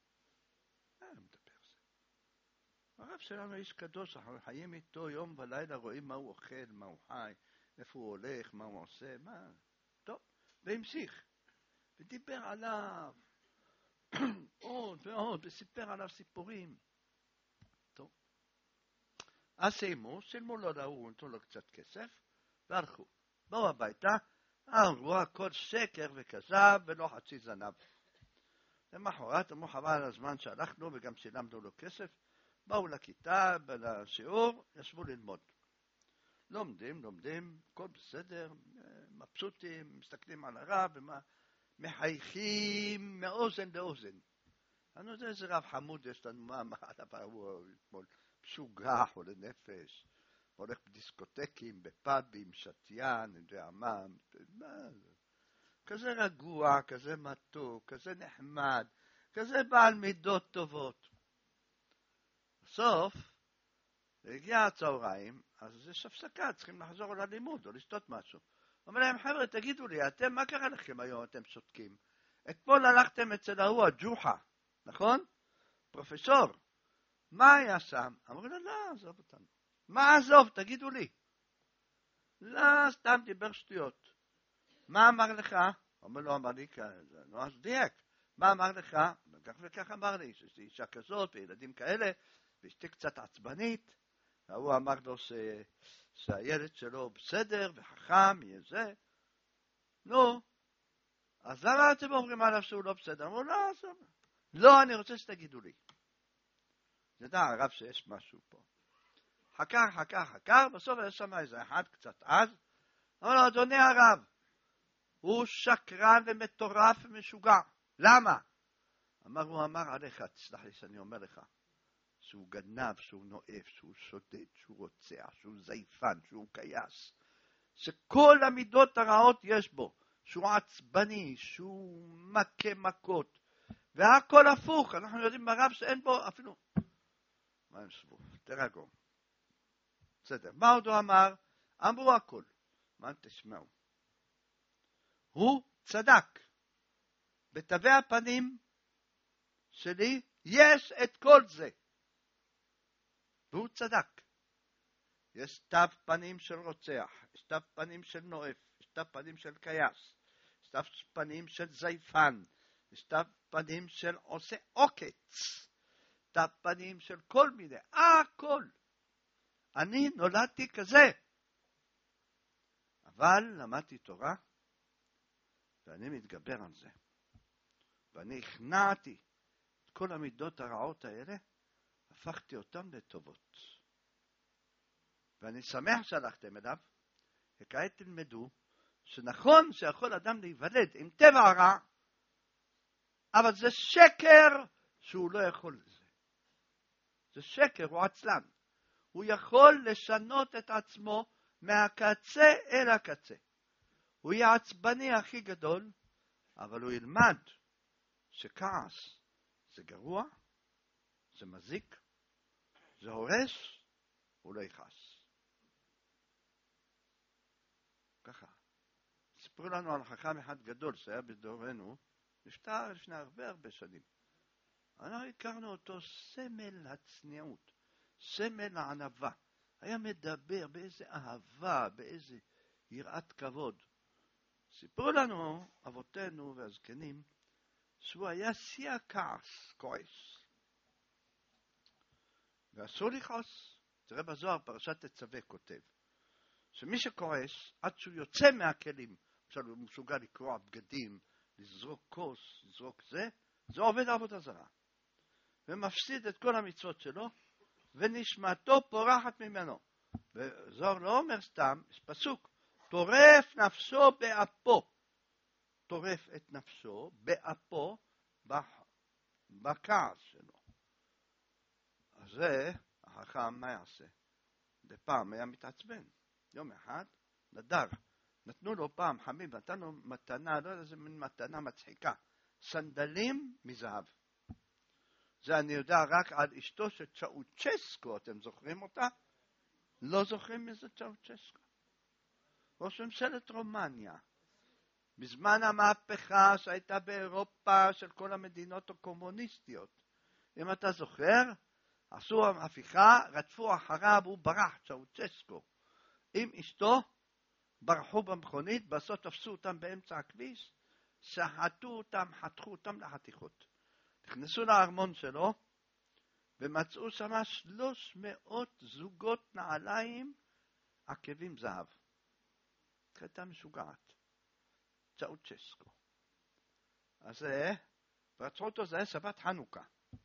הרב שלנו איש קדוש, אנחנו חיים איתו יום ולילה, רואים מה הוא אוכל, מה הוא חי, איפה הוא הולך, מה הוא עושה, מה. טוב, והמשיך. ודיבר עליו עוד ועוד, וסיפר עליו סיפורים. טוב. אז שילמו לו להוא, נתנו לו קצת כסף, והלכו. באו הביתה, אמרו הכל שקר וכזב ולא חצי זנב. למחרת אמרו חבל על הזמן שהלכנו וגם שילמנו לו כסף, באו לכיתה, לשיעור, ישבו ללמוד. לומדים, הכל בסדר, מבסוטים, מסתכלים על הרב, מחייכים מאוזן לאוזן. אני יודע איזה רב חמוד יש לנו, מה הוא אתמול משוגע, חולה נפש, הולך בדיסקוטקים, בפאבים, שתיין, יודע מה, כזה רגוע, כזה מתוק, כזה נחמד, כזה בעל מידות טובות. בסוף, הגיע הצהריים, אז יש הפסקה, צריכים לחזור ללימוד או לשתות משהו. אומר להם, חבר'ה, תגידו לי, אתם, מה קרה לכם היום? אתם שותקים. אתמול הלכתם אצל ההוא, הג'וחה, נכון? פרופסור. מה היה שם? אמרו לו, לא, עזוב אותנו. מה עזוב? תגידו לי. לא, סתם דיבר שטויות. מה אמר לך? אומר לו, אמר לי, לא, אז דייק. מה אמר לך? כך וכך אמר לי, שיש לי אישה כזאת וילדים כאלה, ואשתי קצת עצבנית. והוא אמר לו שהילד שלו בסדר וחכם, יהיה זה. נו, אז למה אתם אומרים עליו שהוא לא בסדר? אמרו, לא, עזוב. לא, אני רוצה שתגידו לי. נדע הרב שיש משהו פה. חקר, בסוף יש שם איזה אחד קצת אז. אמר לו, אדוני הרב, הוא שקרן ומטורף ומשוגע. למה? הוא אמר עליך, תסלח לי שאני אומר לך, שהוא גנב, שהוא נואף, שהוא שודד, שהוא רוצח, שהוא זייפן, שהוא קייס. שכל המידות הרעות יש בו. שהוא עצבני, שהוא מכה מכות. והכל הפוך, אנחנו יודעים ברב שאין בו אפילו... מה הם שבו? תרגעו. בסדר. מה עוד הוא אמר? אמרו הכל. מה תשמעו? הוא צדק. בתווי הפנים שלי יש את כל זה. והוא צדק. יש תו פנים של רוצח, יש תו פנים של נואף, יש תו פנים של קייס, יש תו פנים של זייפן, יש תו פנים של עושה עוקץ, תו פנים של כל מיני, הכל. אני נולדתי כזה. אבל למדתי תורה, ואני מתגבר על זה. ואני הכנעתי את כל המידות הרעות האלה, הפכתי אותם לטובות. ואני שמח שהלכתם אליו, וכעת תלמדו שנכון שיכול אדם להיוולד עם טבע רע, אבל זה שקר שהוא לא יכול לזה. זה שקר, הוא עצלן. הוא יכול לשנות את עצמו מהקצה אל הקצה. הוא יהיה עצבני הכי גדול, אבל הוא ילמד שכעס זה גרוע, זה מזיק, זה הורס, הוא לא יכעס. ככה. סיפרו לנו על חכם אחד גדול שהיה בדורנו, נפטר לפני הרבה שנים. אנחנו הכרנו אותו סמל הצניעות, סמל הענווה. היה מדבר באיזה אהבה, באיזה יראת כבוד. סיפרו לנו אבותינו והזקנים שהוא היה שיא הכעס, כועס. ואסור לכעוס. תראה בזוהר פרשת תצווה כותב שמי שכועס עד שהוא יוצא מהכלים, עכשיו הוא מסוגל לקרוע בגדים, לזרוק כוס, לזרוק זה עובד עבודה זרה. ומפסיד את כל המצוות שלו, ונשמתו פורחת ממנו. וזוהר לא אומר סתם, יש פסוק, טורף נפשו באפו. טורף את נפשו באפו, בכעס שלו. אז זה, החכם מה יעשה? בפעם היה מתעצבן. יום אחד נדר. נתנו לו פעם חמים, נתנו מתנה, לא יודע, זה מין מתנה מצחיקה. סנדלים מזהב. זה אני יודע רק על אשתו של צ'אוצ'סקו, אתם זוכרים אותה? לא זוכרים מזה צ'אוצ'סקו? ראש ממשלת רומניה. בזמן המהפכה שהייתה באירופה של כל המדינות הקומוניסטיות. אם אתה זוכר, עשו הפיכה, רדפו אחריו, הוא ברח, צ'אוצ'סקו. עם אשתו, ברחו במכונית, בסוף תפסו אותם באמצע הכביש, שחטו אותם, חתכו אותם לחתיכות. נכנסו לארמון שלו, ומצאו שם 300 זוגות נעליים, עקבים זהב. הייתה משוגעת. צ'אוצ'סקו. אז רצחו אותו, זה היה שבת חנוכה.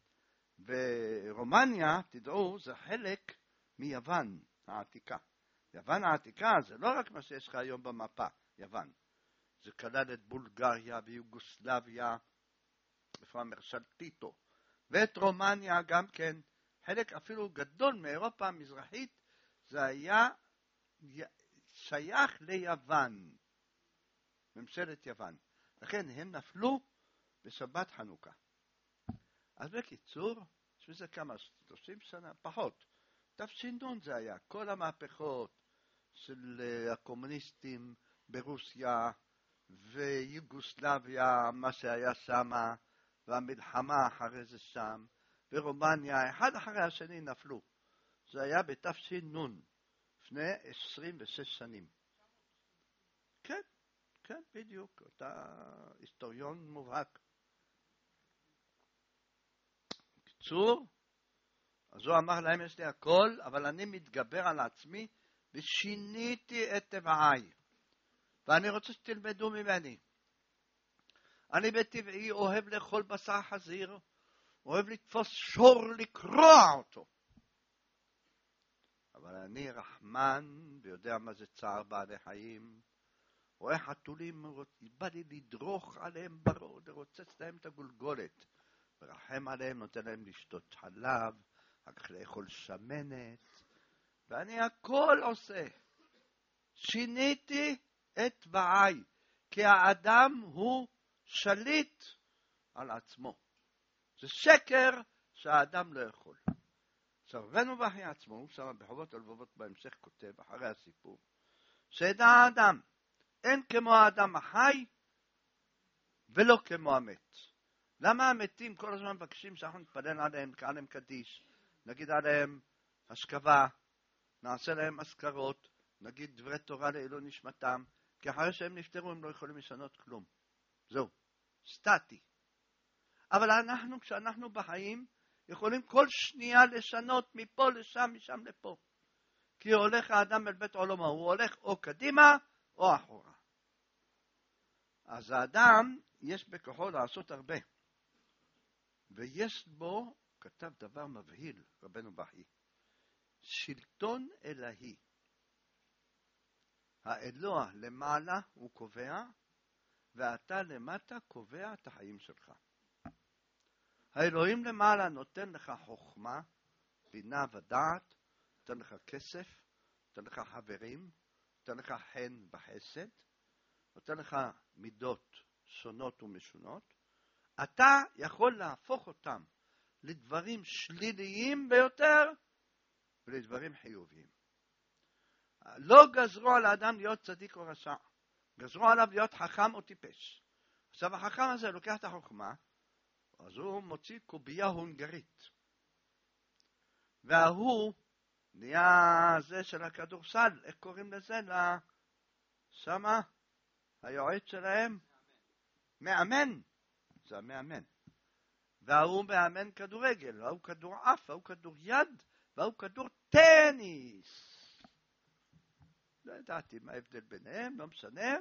ורומניה, תדעו, זה חלק מיוון העתיקה. יוון העתיקה זה לא רק מה שיש לך היום במפה, יוון. זה כלל את בולגריה ויוגוסלביה, איפה המרשל טיטו, ואת רומניה גם כן. חלק אפילו גדול מאירופה המזרחית, זה היה שייך ליוון, ממשלת יוון. לכן הם נפלו בשבת חנוכה. אז בקיצור, שזה כמה, 30 שנה, פחות. תפשינון זה היה, כל המהפכות של הקומוניסטים ברוסיה ויוגוסלביה, מה שהיה שם, והמלחמה אחרי זה שם, ורומניה, אחד אחרי השני נפלו. זה היה בתש"ן, לפני 26 שנים. כן, כן, בדיוק, אתה היסטוריון מובהק. בקיצור, אז הוא אמר להם, יש לי הכל, אבל אני מתגבר על עצמי, ושיניתי את טבעי. ואני רוצה שתלמדו ממני. אני בטבעי אוהב לאכול בשר חזיר, אוהב לתפוס שור, לקרוע אותו. אבל אני רחמן, ויודע מה זה צער בעלי חיים. רואה חתולים, בא לי לדרוך עליהם בראש, לרוצץ להם את הגולגולת. ורחם עליהם, נותן להם לשתות חלב, אחר כך לאכול שמנת. ואני הכל עושה. שיניתי את טבעי, כי האדם הוא שליט על עצמו. זה שקר שהאדם לא יכול. רבנו בכי עצמו, הוא שם בחובות הלבבות בהמשך כותב, אחרי הסיפור, שידע האדם, אין כמו האדם החי ולא כמו המת. למה המתים כל הזמן מבקשים שאנחנו נתפלל עליהם, כעליהם קדיש, נגיד עליהם השכבה, נעשה להם אזכרות, נגיד דברי תורה לעילוי נשמתם, כי אחרי שהם נפטרו הם לא יכולים לשנות כלום. זהו, סטטי. אבל אנחנו, כשאנחנו בחיים, יכולים כל שנייה לשנות מפה לשם, משם לפה. כי הולך האדם אל בית עולמו, הוא הולך או קדימה או אחורה. אז האדם, יש בכוחו לעשות הרבה. ויש בו, כתב דבר מבהיל, רבנו בכי, שלטון אלוהי. האלוה למעלה הוא קובע, ואתה למטה קובע את החיים שלך. האלוהים למעלה נותן לך חוכמה, בינה ודעת, נותן לך כסף, נותן לך חברים, נותן לך חן בחסד, נותן לך מידות שונות ומשונות. אתה יכול להפוך אותם לדברים שליליים ביותר ולדברים חיוביים. לא גזרו על האדם להיות צדיק או רשע, גזרו עליו להיות חכם או טיפש. עכשיו החכם הזה לוקח את החוכמה, אז הוא מוציא קובייה הונגרית. וההוא נהיה זה של הכדורסל, איך קוראים לזה? שמה היועץ שלהם? מאמן. זה המאמן. וההוא מאמן כדורגל, וההוא כדור אף, וההוא כדור יד, וההוא כדור טניס. לא ידעתי מה ההבדל ביניהם, לא משנה.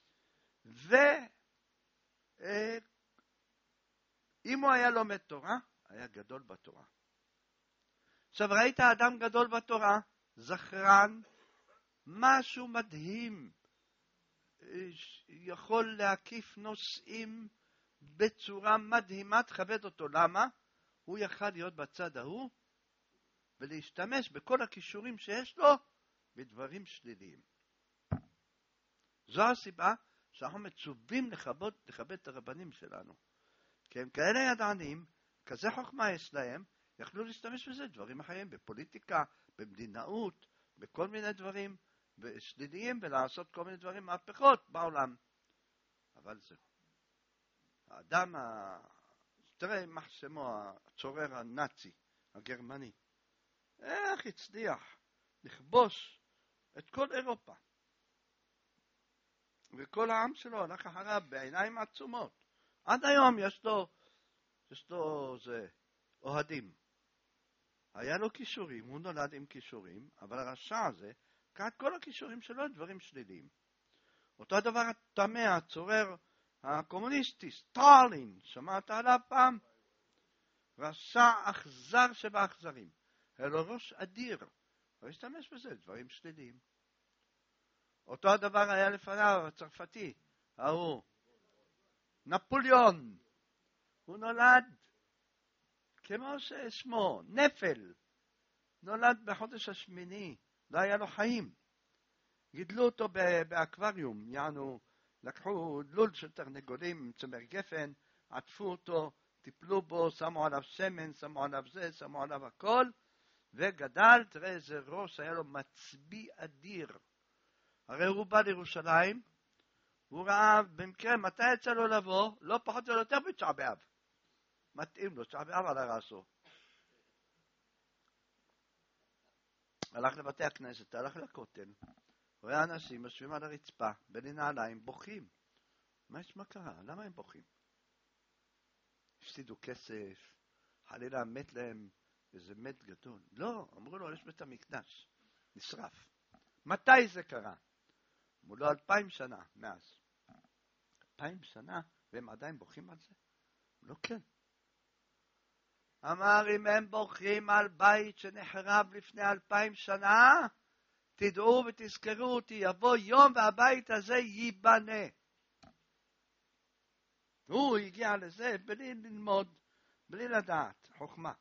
אם הוא היה לומד תורה, היה גדול בתורה. עכשיו ראית אדם גדול בתורה, זכרן, משהו מדהים, יכול להקיף נושאים בצורה מדהימה, תכבד אותו. למה? הוא יכל להיות בצד ההוא ולהשתמש בכל הכישורים שיש לו בדברים שליליים. זו הסיבה שאנחנו מצווים לכבד את הרבנים שלנו. כי הם כאלה ידענים, כזה חוכמה יש להם, יכלו להשתמש בזה דברים אחרים, בפוליטיקה, במדינאות, בכל מיני דברים שליליים, ולעשות כל מיני דברים מהפכות בעולם. אבל זהו. האדם, תראה מה שמו, הצורר הנאצי, הגרמני, איך הצליח לכבוש את כל אירופה. וכל העם שלו הלך אחריו בעיניים עצומות. עד היום יש לו זה, אוהדים. היה לו כישורים, הוא נולד עם כישורים, אבל הרשע הזה, כעת כל הכישורים שלו דברים שליליים. אותו דבר התמה, הצורר הקומוניסטי, סטלין, שמעת עליו פעם? רשע אכזר שבאכזרים. היה לו ראש אדיר, הוא השתמש בזה, דברים שליליים. אותו הדבר היה לפניו, הצרפתי, ההוא. נפוליאון, הוא נולד כמו ששמו, נפל, נולד בחודש השמיני, לא היה לו חיים. גידלו אותו באקווריום, יענו, לקחו לול של תרנגולים, צמר גפן, עטפו אותו, טיפלו בו, שמו עליו שמן, שמו עליו זה, שמו עליו הכל, וגדל, תראה איזה ראש, היה לו מצביא אדיר. הרי הוא בא לירושלים, הוא ראה במקרה מתי יצא לו לבוא, לא פחות ולא יותר בתשעה באב. מתאים לו, תשעה באב על הרסו. הלך לבתי הכנסת, הלך לכותל, רואה אנשים יושבים על הרצפה, בלי נעליים, בוכים. מה קרה? למה הם בוכים? הפסידו כסף, חלילה מת להם איזה מת גדול. לא, אמרו לו, יש בית המקדש, נשרף. מתי זה קרה? אמרו לו 2000 שנה מאז. 2000 שנה, והם עדיין בוכים על זה? לא, כן. אמר, אם הם בוכים על בית שנחרב לפני 2000 שנה, תדעו ותזכרו אותי, יבוא יום והבית הזה ייבנה. הוא הגיע לזה בלי ללמוד, בלי לדעת, חוכמה.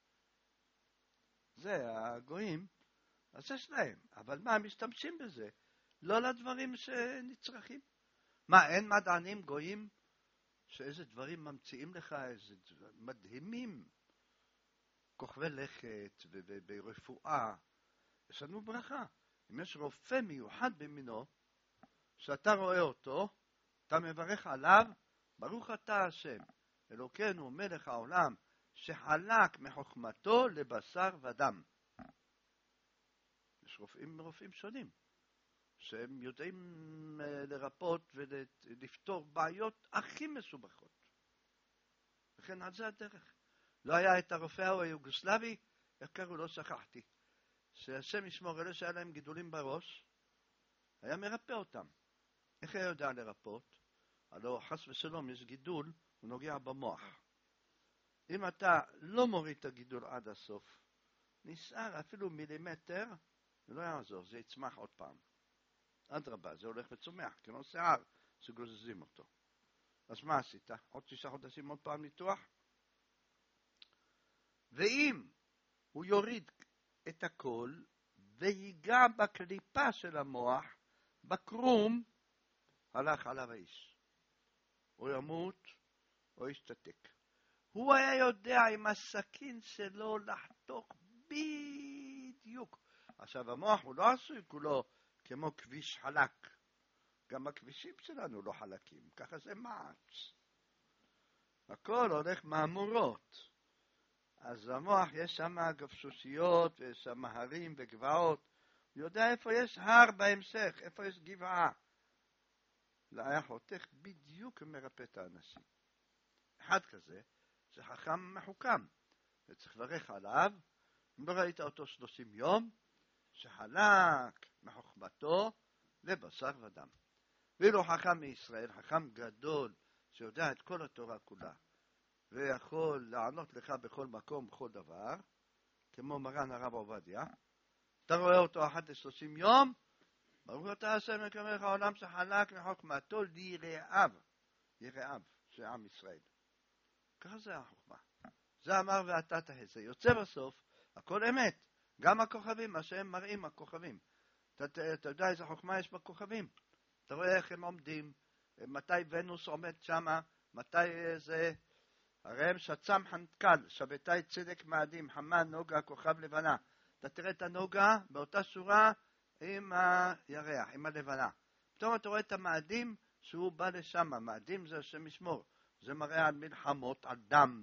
זה הגויים, אז יש להם. אבל מה, הם משתמשים בזה? לא לדברים שנצרכים. מה, אין מדענים גויים שאיזה דברים ממציאים לך, איזה דברים מדהימים. כוכבי לכת וברפואה. יש לנו ברכה. אם יש רופא מיוחד במינו, שאתה רואה אותו, אתה מברך עליו, ברוך אתה השם, אלוקינו מלך העולם, שחלק מחוכמתו לבשר ודם. יש רופאים שונים, שהם יודעים לרפות ולפתור בעיות הכי מסובכות. וכן על זה הדרך. לא היה את הרופא ההוא היוגוסלבי, איך קראו? לא שכחתי. שהשם ישמור, אלה שהיה להם גידולים בראש, היה מרפא אותם. איך היה יודע לרפות? הלוא חס ושלום יש גידול, הוא נוגע במוח. אם אתה לא מוריד את הגידול עד הסוף, נשאר אפילו מילימטר, זה לא יעזור, זה יצמח עוד פעם. אדרבה, זה הולך וצומח, כמו שיער שגוזזים אותו. אז מה עשית? עוד 9 חודשים עוד פעם ניתוח? ואם הוא יוריד את הכל ויגע בקליפה של המוח, בקרום, הלך עליו האיש. או ימות או ישתתק. הוא היה יודע עם הסכין שלו לחתוך בדיוק. עכשיו המוח הוא לא עשוי כולו כמו כביש חלק. גם הכבישים שלנו לא חלקים. ככה זה מעץ. הכל הולך מהמורות. אז המוח יש שם גבשושיות ויש שם הרים וגבעות. הוא יודע איפה יש הר בהמשך, איפה יש גבעה. לא היה חותך בדיוק ומרפא את האנשים. אחד כזה, זה חכם מחוכם. וצריך לברך עליו. אם לא ראית אותו 30 יום, שחלק מחוכמתו לבשר ודם. ואילו חכם מישראל, חכם גדול, שיודע את כל התורה כולה, ויכול לענות לך בכל מקום, בכל דבר, כמו מרן הרב עובדיה, אתה רואה אותו אחת ל-30 יום, ברוך אתה השם מקמך העולם שחלק מחוכמתו ליראיו, שעם ישראל. ככה זה החוכמה. זה אמר ואתה תחזה. יוצא בסוף, הכל אמת. גם הכוכבים, מה שהם מראים הכוכבים. אתה יודע איזה חוכמה יש בכוכבים. אתה רואה איך הם עומדים, מתי ונוס עומד שם, מתי זה... הרי הם שצם חנקל, שבתי צדק מאדים, חמה, נוגה, כוכב לבנה. אתה תראה את הנוגה באותה שורה עם הירח, עם הלבנה. פתאום אתה רואה את המאדים שהוא בא לשם. המאדים זה השם ישמור. זה מראה על מלחמות, על דם.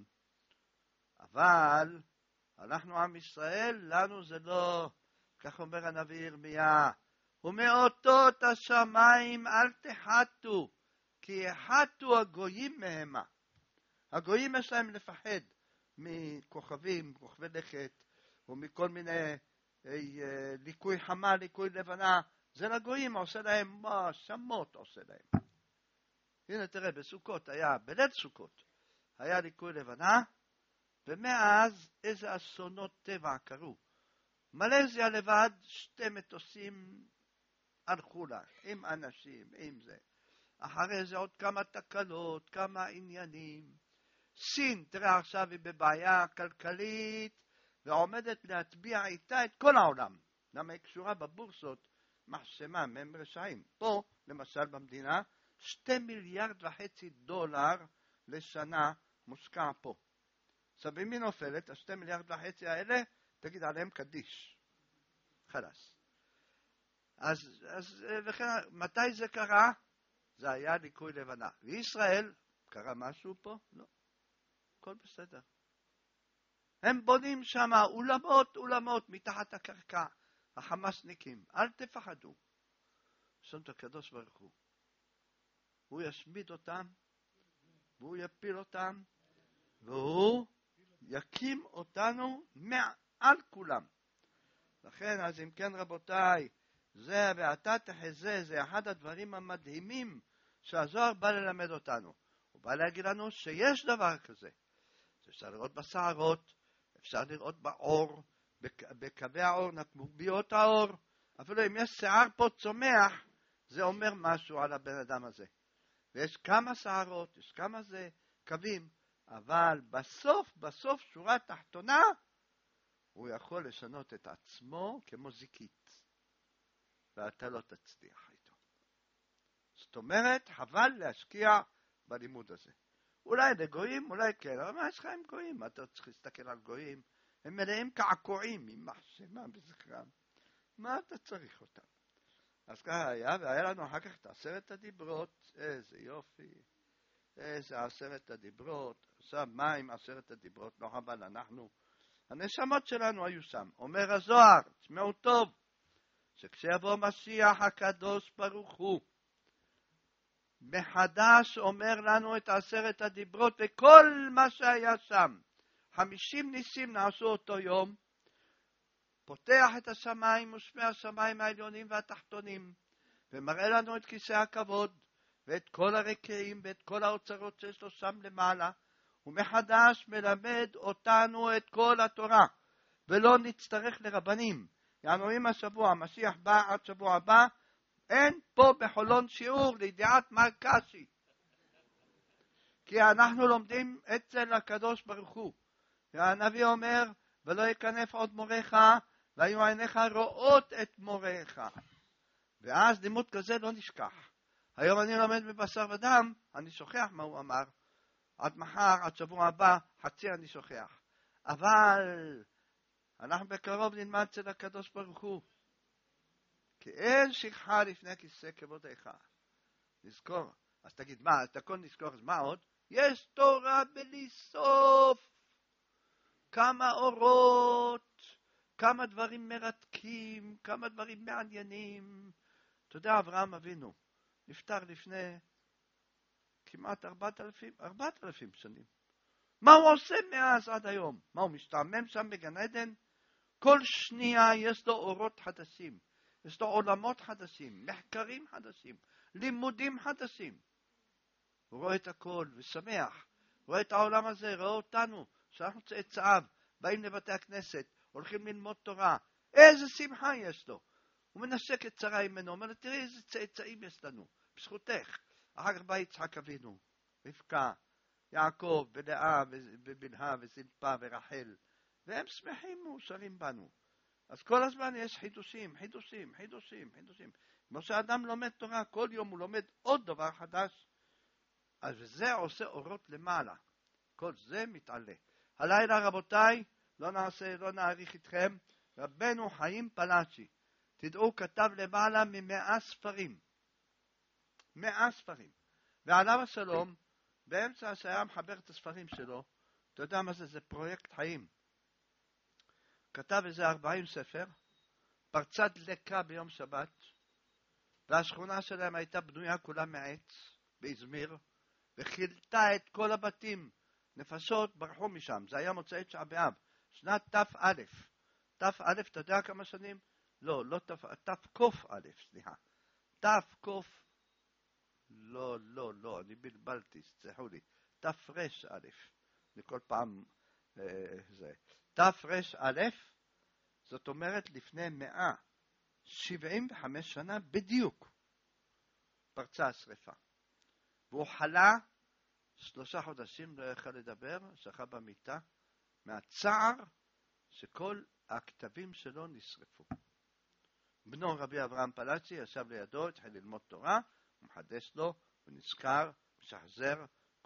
אבל אנחנו עם ישראל, לנו זה לא, כך אומר הנביא ירמיה, ומאותות השמיים אל תחתו, כי יחתו הגויים מהמה. הגויים יש להם לפחד מכוכבים, כוכבי לכת, ומכל מיני ליקוי חמה, ליקוי לבנה. זה לגויים, עושה להם מה, שמות עושה להם. הנה תראה, בסוכות היה, בליל סוכות, היה ליקוי לבנה, ומאז איזה אסונות טבע קרו. מלזיה לבד, 2 מטוסים הלכו לה, עם אנשים, עם זה. אחרי זה עוד כמה תקלות, כמה עניינים. סין, תראה עכשיו היא בבעיה כלכלית, ועומדת להטביע איתה את כל העולם. למה היא קשורה בבורסות, מחשמה, מהם רשעים. פה, למשל במדינה, 2.5 מיליארד דולר לשנה מושקע פה. עכשיו, במי נופלת? 2.5 מיליארד האלה, תגיד עליהם קדיש. חלס. אז וכן, מתי זה קרה? זה היה ליקוי לבנה. וישראל, קרה משהו פה? לא. הכל בסדר. הם בונים שם אולמות מתחת הקרקע, החמאסניקים. אל תפחדו. שם את הקדוש ברוך הוא. הוא ישמיד אותם, והוא יפיל אותם, והוא יקים אותנו מעל כולם. לכן, אז אם כן רבותיי, זה ואתה תחזה, זה אחד הדברים המדהימים שהזוהר בא ללמד אותנו. הוא בא להגיד לנו שיש דבר כזה. אפשר לראות בשערות, אפשר לראות באור, בקווי האור, נקבוביות האור. אפילו אם יש שיער פה צומח, זה אומר משהו על הבן אדם הזה. ויש כמה שערות, יש כמה קווים, אבל בסוף, שורה תחתונה, הוא יכול לשנות את עצמו כמו זיקית. ואתה לא תצליח איתו. זאת אומרת, חבל להשקיע בלימוד הזה. אולי לגויים, אולי כן, אבל מה יש לך עם גויים? אתה צריך להסתכל על גויים? הם מלאים כעקועים, יימח שמם בזכרם. מה אתה צריך אותם? אז ככה היה, והיה לנו אחר כך את 10 הדיברות, איזה יופי, איזה 10 הדיברות, עכשיו מה עם 10 הדיברות? לא חבל, הנשמות שלנו היו שם. אומר הזוהר, תשמעו טוב, שכשיבוא משיח הקדוש ברוך הוא, מחדש אומר לנו את 10 הדיברות וכל מה שהיה שם. 50 ניסים נעשו אותו יום, פותח את השמיים ושמי השמיים העליונים והתחתונים, ומראה לנו את כיסא הכבוד, ואת כל הרקיעים ואת כל האוצרות שיש לו שם למעלה, ומחדש מלמד אותנו את כל התורה, ולא נצטרך לרבנים. יענו אם השבוע המשיח בא עד שבוע הבא, אין פה בחולון שיעור לידיעת מר קשי. כי אנחנו לומדים אצל הקדוש ברוך הוא. והנביא אומר, ולא יקנף עוד מורך, והיו עיניך רואות את מורך. ואז לימוד כזה לא נשכח. היום אני לומד בבשר ודם, אני שוכח מה הוא אמר. עד מחר, עד שבוע הבא, חצי אני שוכח. אבל אנחנו בקרוב נלמד אצל הקדוש ברוך הוא. כי אין שכחה לפני כיסא כבודך. נזכור. אז תגיד, מה, את הכל נזכור, אז מה עוד? יש תורה בלי סוף. כמה אורות, כמה דברים מרתקים, כמה דברים מעניינים. אתה יודע, אברהם אבינו נפטר לפני כמעט 4,000 שנים. מה הוא עושה מאז עד היום? מה, הוא משתעמם שם בגן עדן? כל שנייה יש לו אורות חדשים, יש לו עולמות חדשים, מחקרים חדשים, לימודים חדשים. הוא רואה את הכל ושמח, רואה את העולם הזה, רואה אותנו, שאנחנו צאצאיו, באים לבתי הכנסת, הולכים ללמוד תורה. איזה שמחה יש לו. הוא מנשק את שרה ממנו, אומר לו, תראי איזה צאצאים יש לנו, בזכותך. אחר כך בא יצחק אבינו, רבקה, יעקב, ולאה, ובלהה, וזלפה, ורחל. והם שמחים מאושרים בנו. אז כל הזמן יש חידושים. כמו שאדם לומד תורה, כל יום הוא לומד עוד דבר חדש. אז זה עושה אורות למעלה. כל זה מתעלה. הלילה רבותיי, לא נעריך איתכם, רבנו חיים פלאצ'י, תדעו, כתב למעלה מ100 ספרים. 100 ספרים. ועליו השלום, באמצע שהיה מחבר את הספרים שלו, אתה יודע מה זה? זה פרויקט חיים. כתב איזה 40 ספר, פרצה דלקה ביום שבת, והשכונה שלהם הייתה בנויה כולה מעץ, באזמיר, וחילתה את כל הבתים. נפשות ברחו משם. זה היה מוצאי תשעה באב, שנת ת"א. ת"א, אתה יודע כמה שנים? לא תק"א, סליחה. תק"א, לא, אני בלבלתי, סליחו לי. תר"א, לכל פעם זה. תר"א, זאת אומרת לפני 175 שנה בדיוק פרצה השריפה. והוא חלה 3 חודשים, לא יכל לדבר, שכב במיטה, מהצער שכל הכתבים שלו נשרפו. בנו רבי אברהם פלאצ'י ישב לידו, התחיל ללמוד תורה, הוא מחדש לו, הוא נזכר, משחזר,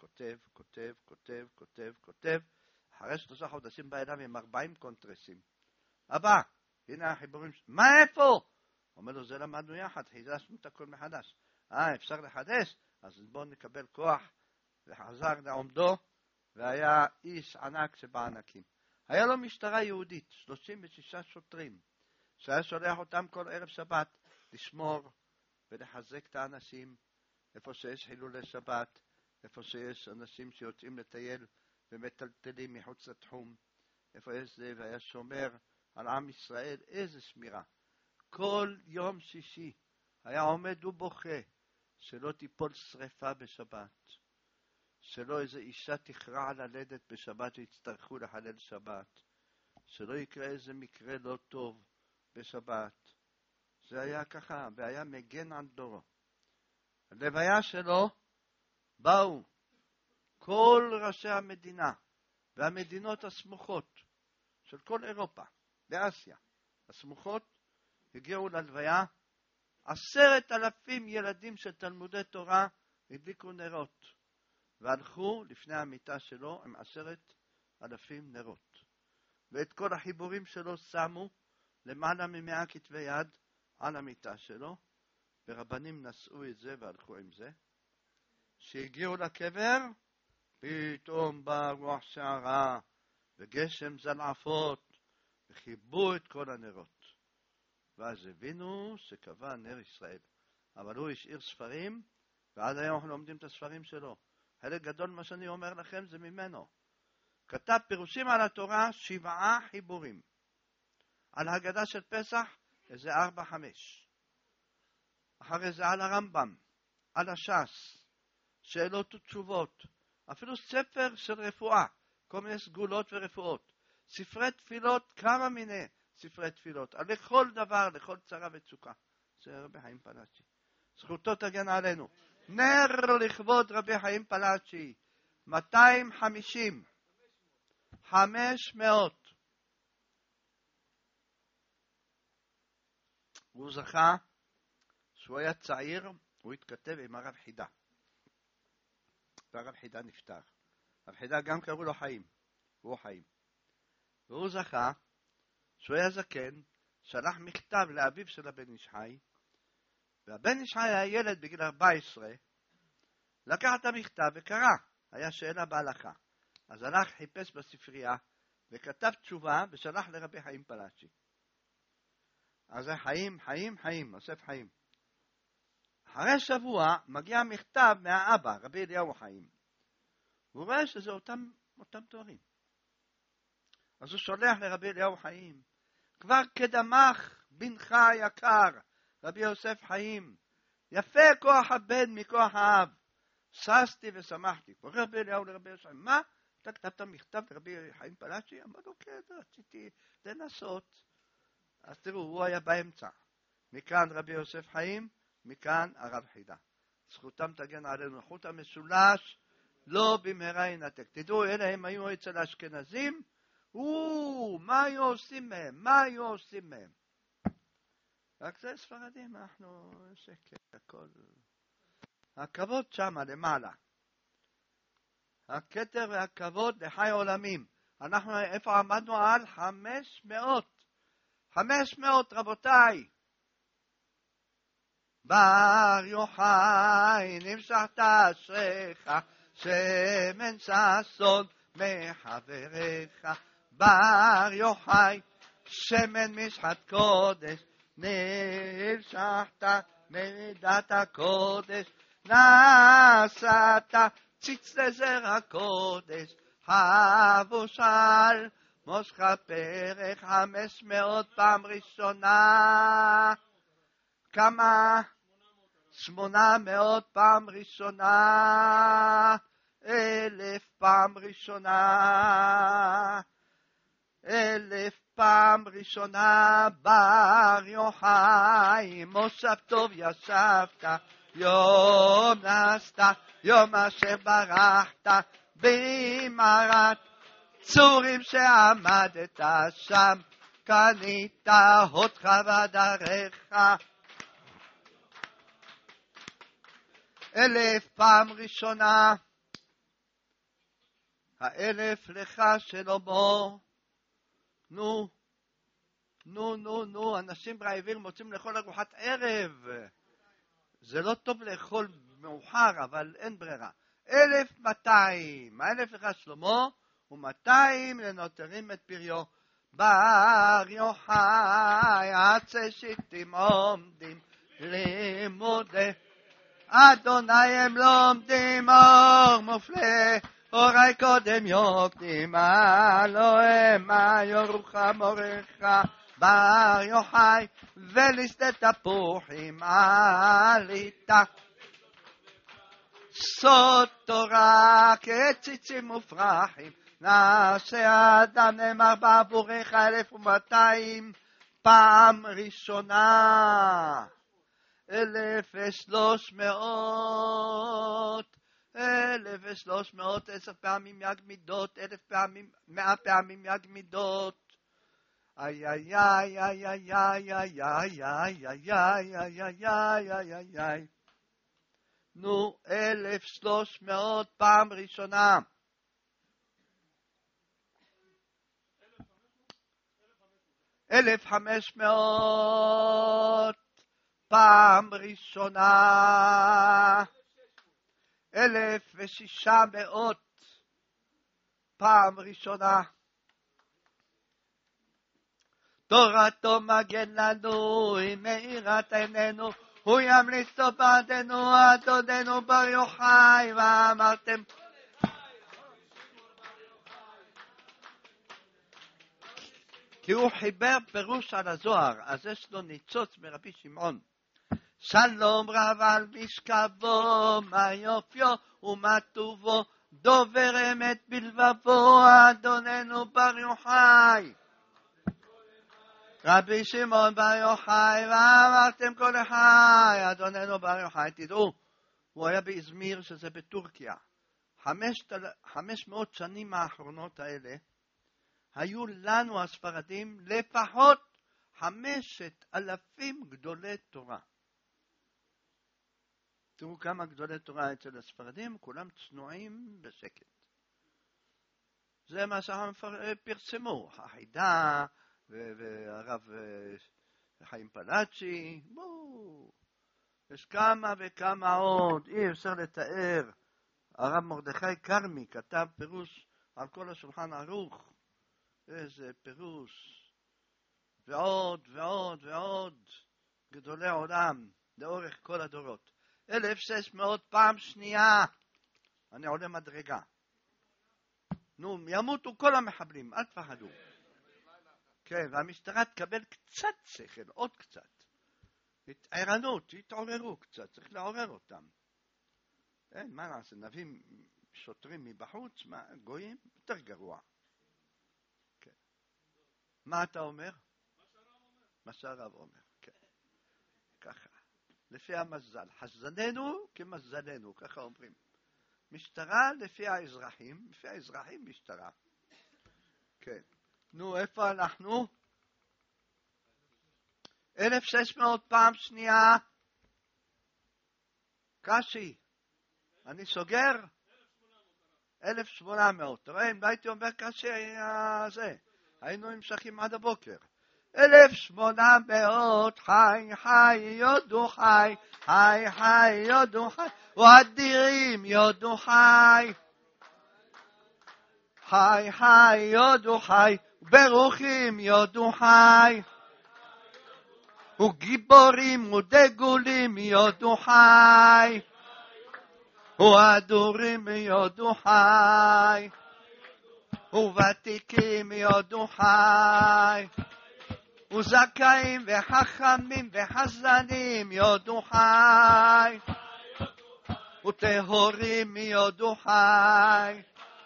כותב. אחרי 3 חודשים בא אליו עם 40 קונטרסים. אבא, הנה החיבורים, מה איפה? אומר לו, זה למדנו יחד, חידשנו את הכל מחדש. אפשר לחדש? אז בואו נקבל כוח, וחזר לעומדו, והיה איש ענק שבענקים. היה לו משטרה יהודית, 36 שוטרים, שהיה שולח אותם כל ערב שבת לשמור ולחזק את האנשים, איפה שיש חילולי שבת, איפה שיש אנשים שיוצאים לטייל ומטלטלים מחוץ לתחום, איפה יש זה, והיה שומר על עם ישראל. איזה שמירה. כל יום שישי היה עומד ובוכה שלא תיפול שריפה בשבת, שלא איזו אישה תכרע ללדת בשבת ויצטרכו לחלל שבת, שלא יקרה איזה מקרה לא טוב בשבת. זה היה ככה, והיה מגן על דורו. הלוויה שלו באו כל ראשי המדינה והמדינות הסמוכות של כל אירופה ואסיה הסמוכות, הגיעו ללוויה. 10,000 ילדים של תלמודי תורה הדליקו נרות, והלכו לפני המיטה שלו עם 10,000 נרות. ואת כל החיבורים שלו שמו למעלה מ100 כתבי יד על המיטה שלו, ורבנים נשאו את זה והלכו עם זה. שהגיעו לקבר, פתאום בא רוח שערה וגשם זלעפות, וחיבו את כל הנרות. ואז הבינו שקבע נר ישראל. אבל הוא השאיר ספרים, ועד היום אנחנו לומדים את הספרים שלו. חלק גדול מה שאני אומר לכם זה ממנו. כתב פירושים על התורה 7 חיבורים. על הגדה של פסח איזה 4-5. אחרי זה על הרמב"ם, על הש"ס, שאלות ותשובות, אפילו ספר של רפואה, כל מיני סגולות ורפואות, ספרי תפילות, כמה מיני ספרי תפילות, על לכל דבר, לכל צרה וצוקה. זה רבי חיים פלאצ'י. זכותו תגן עלינו. נר לכבוד רבי חיים פלאצ'י, 250, 500. הוא זכה, שהוא היה צעיר, הוא התכתב עם הרב חידה. והרב חידה נפטר. הרב חידה גם קראו לו חיים. הוא חיים. והוא זכה, שהוא היה זקן, שלח מכתב לאביו של הבן איש חי, והבן איש חי היה ילד בגיל 14, לקח את המכתב וקרא, היה שאלה בהלכה. אז הלך, חיפש בספרייה, וכתב תשובה, ושלח לרבי חיים פלאצ'י. אז זה חיים, חיים, חיים, אוסף חיים. אחרי שבוע מגיע מכתב מהאבא, רבי אליהו חיים. הוא רואה שזה אותם תוארים. אז הוא שולח לרבי אליהו חיים. כבר קדמך בנך היקר, רבי יוסף חיים. יפה כוח הבן מכוח האב. ששתי ושמחתי. קורא רבי אליהו לרבי יוסף חיים. מה? אתה כתבת מכתב לרבי חיים פלאצ'י? אמר לו, כן, רציתי לנסות. אז תראו, הוא היה באמצע. מכאן רבי יוסף חיים, מכאן הרב חידה. זכותם תגן עלינו. חוט המשולש לא במהרה ינתק. תדעו, אלה הם היו אצל האשכנזים, מה היו עושים מהם? מה היו עושים מהם? רק זה ספרדים, אנחנו שקט, הכל. הכבוד שמה למעלה. הכתר והכבוד לחי עולמים. אנחנו איפה עמדנו? על 500. 500 רבותיי. בר יוחאי נמשכת אשריך, שמן ששון מחבריך. בר יוחאי שמן משחת קודש, נמשכת מידת הקודש. נשאת ציץ לזר הקודש, הבושל מושך פרח 500 פעם ראשונה. כמה? 800 פעם ראשונה. 1000 פעם ראשונה. 1000 פעם ראשונה. בר יוחאי מושב טוב ישבת, יום נסת, יום אשר ברחת, במערת צורים שעמדת שם, קנית אותך בדרך. 1000 פעם ראשונה. 1000 לך שלמה. נו, אנשים רעבים רוצים לאכול ארוחת ערב. זה לא טוב לאכול מאוחר, אבל אין ברירה. 1,200, מה אלף לך שלמה? ו200 לנותרים את פריו. בר יוחאי, עצי שיטים עומדים לימודי. אדוני הם לומדים אור מופלא, אורי קודם יוקדים, אלוהים יורוחם אורך. בר יוחאי, ולשדה תפוחים עליתה. סוד תורה כציצים מופרחים, נעשה אדם נאמר בעבורך 1,200 פעם ראשונה. 1,300, 10 פעמים יג מידות, 1,000 פעמים, 100 פעמים יג מידות. איי איי איי איי איי איי איי איי איי איי איי איי איי איי. נו, 1,300 פעם ראשונה. 1,500 פעם ראשונה. 1,600 פעם ראשונה. תורתו מגן לנו, היא מאירת עינינו, הוא ימליץ טוב בעדנו, אדוננו בר יוחאי, ואמרתם כי הוא חיבר פירוש על הזוהר, אז יש לו ניצוץ מרבי שמעון. שלום רב על משכבו, מה יופיו ומה טובו, דובר אמת בלבבו, אדוננו בר יוחאי. רבי שמעון בר יוחאי, ואמרתם כל החי, אדוננו בר יוחאי. תדעו, הוא היה באזמיר, שזה בטורקיה. 500 שנים האחרונות האלה, היו לנו הספרדים לפחות 5,000 גדולי תורה. תראו כמה גדולי תורה אצל הספרדים, כולם צנועים בשקט. זה מה שהם פרסמו, החידה והרב חיים פלאצ'י. יש כמה וכמה עוד, אי אפשר לתאר. הרב מרדכי כרמי כתב פירוש על כל השולחן ערוך. איזה פירוש. ועוד ועוד ועוד גדולי עולם לאורך כל הדורות. 1,600 פעם שנייה. אני עולה מדרגה. נו, ימותו כל המחבלים, אל תפחדו. כן, והמשטרה תקבל קצת שכל, עוד קצת. ערנות, התעוררו קצת, צריך לעורר אותם. אין, מה נעשה, נביאים שוטרים מבחוץ, מה, גויים? יותר גרוע. כן. מה אתה אומר? מה שהרב אומר, כן. ככה. לפי המזל. חזננו כמזלנו, ככה אומרים. משטרה לפי האזרחים, לפי האזרחים משטרה. כן. נו, איפה אנחנו? 1,600 פעם שנייה. קשי. אני סוגר? 1,800. רואה, אם לא הייתי אומר קשי, זה. היינו נמשכים עד הבוקר. 1,800 חי חי יודו חי, חי חי יודו חי, ואדירים יודו חי. חי חי יודו חי, ברוכים יודו חי. וגיבורים ודגולים יודו חי. ואדורים יודו חי. וותיקים יודו חי. וזכאים וחכמים וחסדנים יודו חי. וטהורים יודו חי.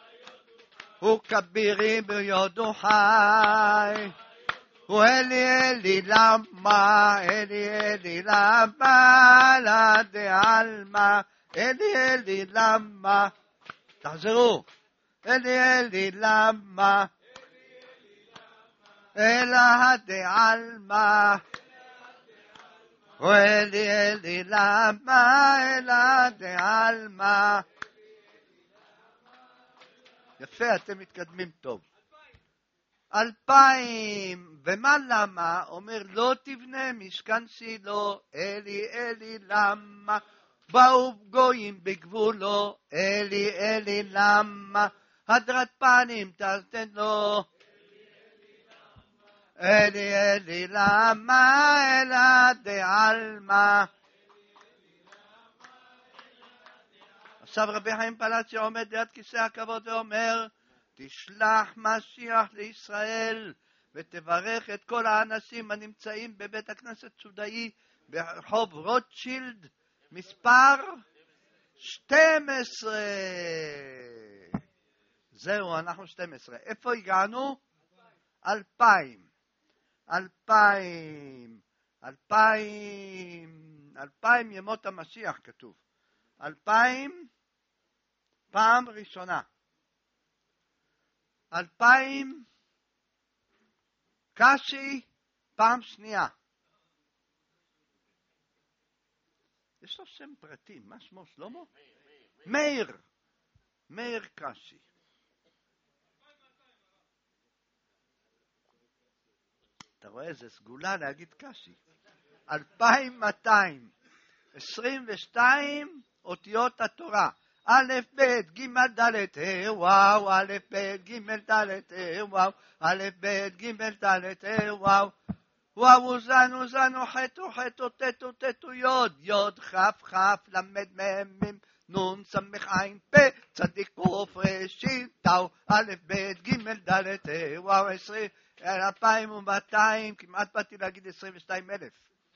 וכבירים יודו חי. ואלי אלי למה, אלי אלי למה, לה דעלמה, אלי אלי למה. תחזרו. אלי אלי למה, אלא דעלמה. ואלי אלי למה, אלא דעלמה. יפה, אתם מתקדמים טוב. 2000. ומה למה? אומר לא תבנה משכן שילה, אלי אלי למה באו גויים בגבולו, אלי אלי למה הדרת פנים תתן לו, אלי אלי למה אלא דעלמא. עכשיו רבי חיים פלאצ'י עומד ליד כיסא הכבוד ואומר, תשלח משיח לישראל ותברך את כל האנשים הנמצאים בבית הכנסת סודאי ברחוב רוטשילד מספר 12. זהו, אנחנו 12. איפה הגענו? 2000. 2000 ימות המשיח כתוב. 2000 פעם ראשונה. 2000 קשי פעם שנייה. יש לו שם פרטי, מה שמו? שלמה? מאיר. מאיר קשי. אתה רואה, זה סגולה להגיד קשי. 2200. 22 אותיות התורה. א' ב' ג' ד' ה' וואו, א' ב' ג' ד' ה' וואו, א' ב' ג' ד' ה' וואו, וואו זנו זנו חטו חטו טטו טטו יוד, יוד כף כף למד מם מם נון סמך עין פה צדיק קוף ראשית תאו, א' ב' ג' ד' ה' וואו 2200, כמעט באתי להגיד 22,000.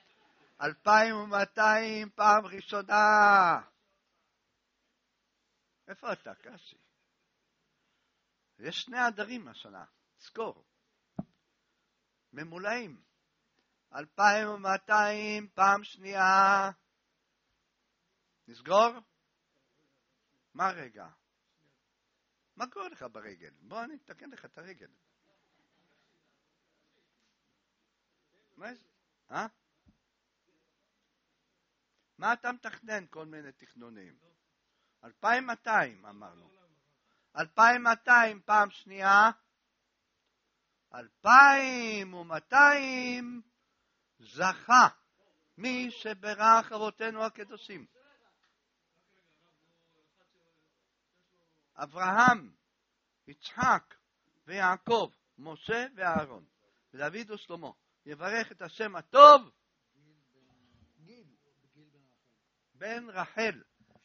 2200 פעם ראשונה. איפה אתה, קשי? יש 2 עדרים השנה, זכור. ממולאים. 2200 פעם שנייה. נסגור? מה רגע? מה קורה לך ברגל? בוא אני אתקן לך את הרגל. מה זה? מה אתה מתכנן כל מיני תכנונים? 2200 אמרנו. 2200 פעם שנייה. 2200 זכה מי שברך אבותינו הקדושים. אברהם, יצחק ויעקב, משה ואהרון, ודוד ושלמה. יברך את השם הטוב בן רחל.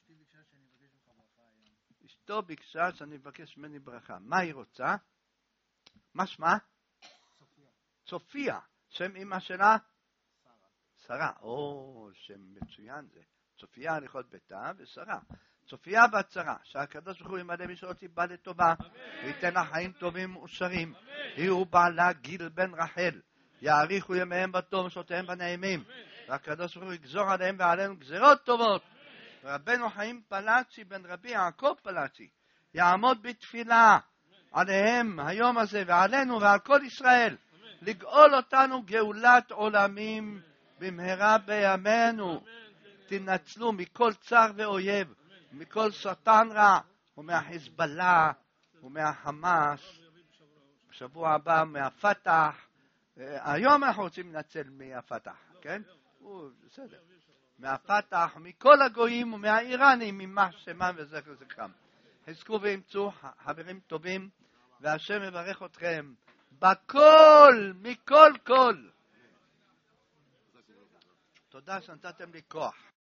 אשתו ביקשה שאני מבקש ממני ברכה. מה היא רוצה? מה שמה? צופיה. שם אמא שלה? שרה. או, שם מצוין זה. צופיה הליכות ביתה ושרה. צופיה בת שרה. שהקדוש ברוך הוא ימלא משאלות ליבה לטובה. וייתן לה חיים טובים ומאושרים. יהיו בעלה גיל בן רחל. יאריכו ימיהם בטוב ושעותיהם בנעימים. והקדוש ברוך הוא יגזור עליהם ועלינו גזירות טובות. רבנו חיים פלאצ'י בן רבי יעקב פלאצ'י יעמוד בתפילה עליהם היום הזה ועלינו ועל כל ישראל, לגאול אותנו גאולת עולמים במהרה בימינו. תנצלו מכל צר ואויב, מכל שטן רע, ומהחיזבאללה ומהחמאס, בשבוע הבא מהפתח. היום אנחנו רוצים לנצל מהפתח, כן? בסדר. מהפתח, מכל הגויים ומהאיראנים, ממח שמן וזכר זכרם. חזקו ואמצו חברים טובים, והשם יברך אתכם בכל, מכל כל. תודה שנתתם לי כוח.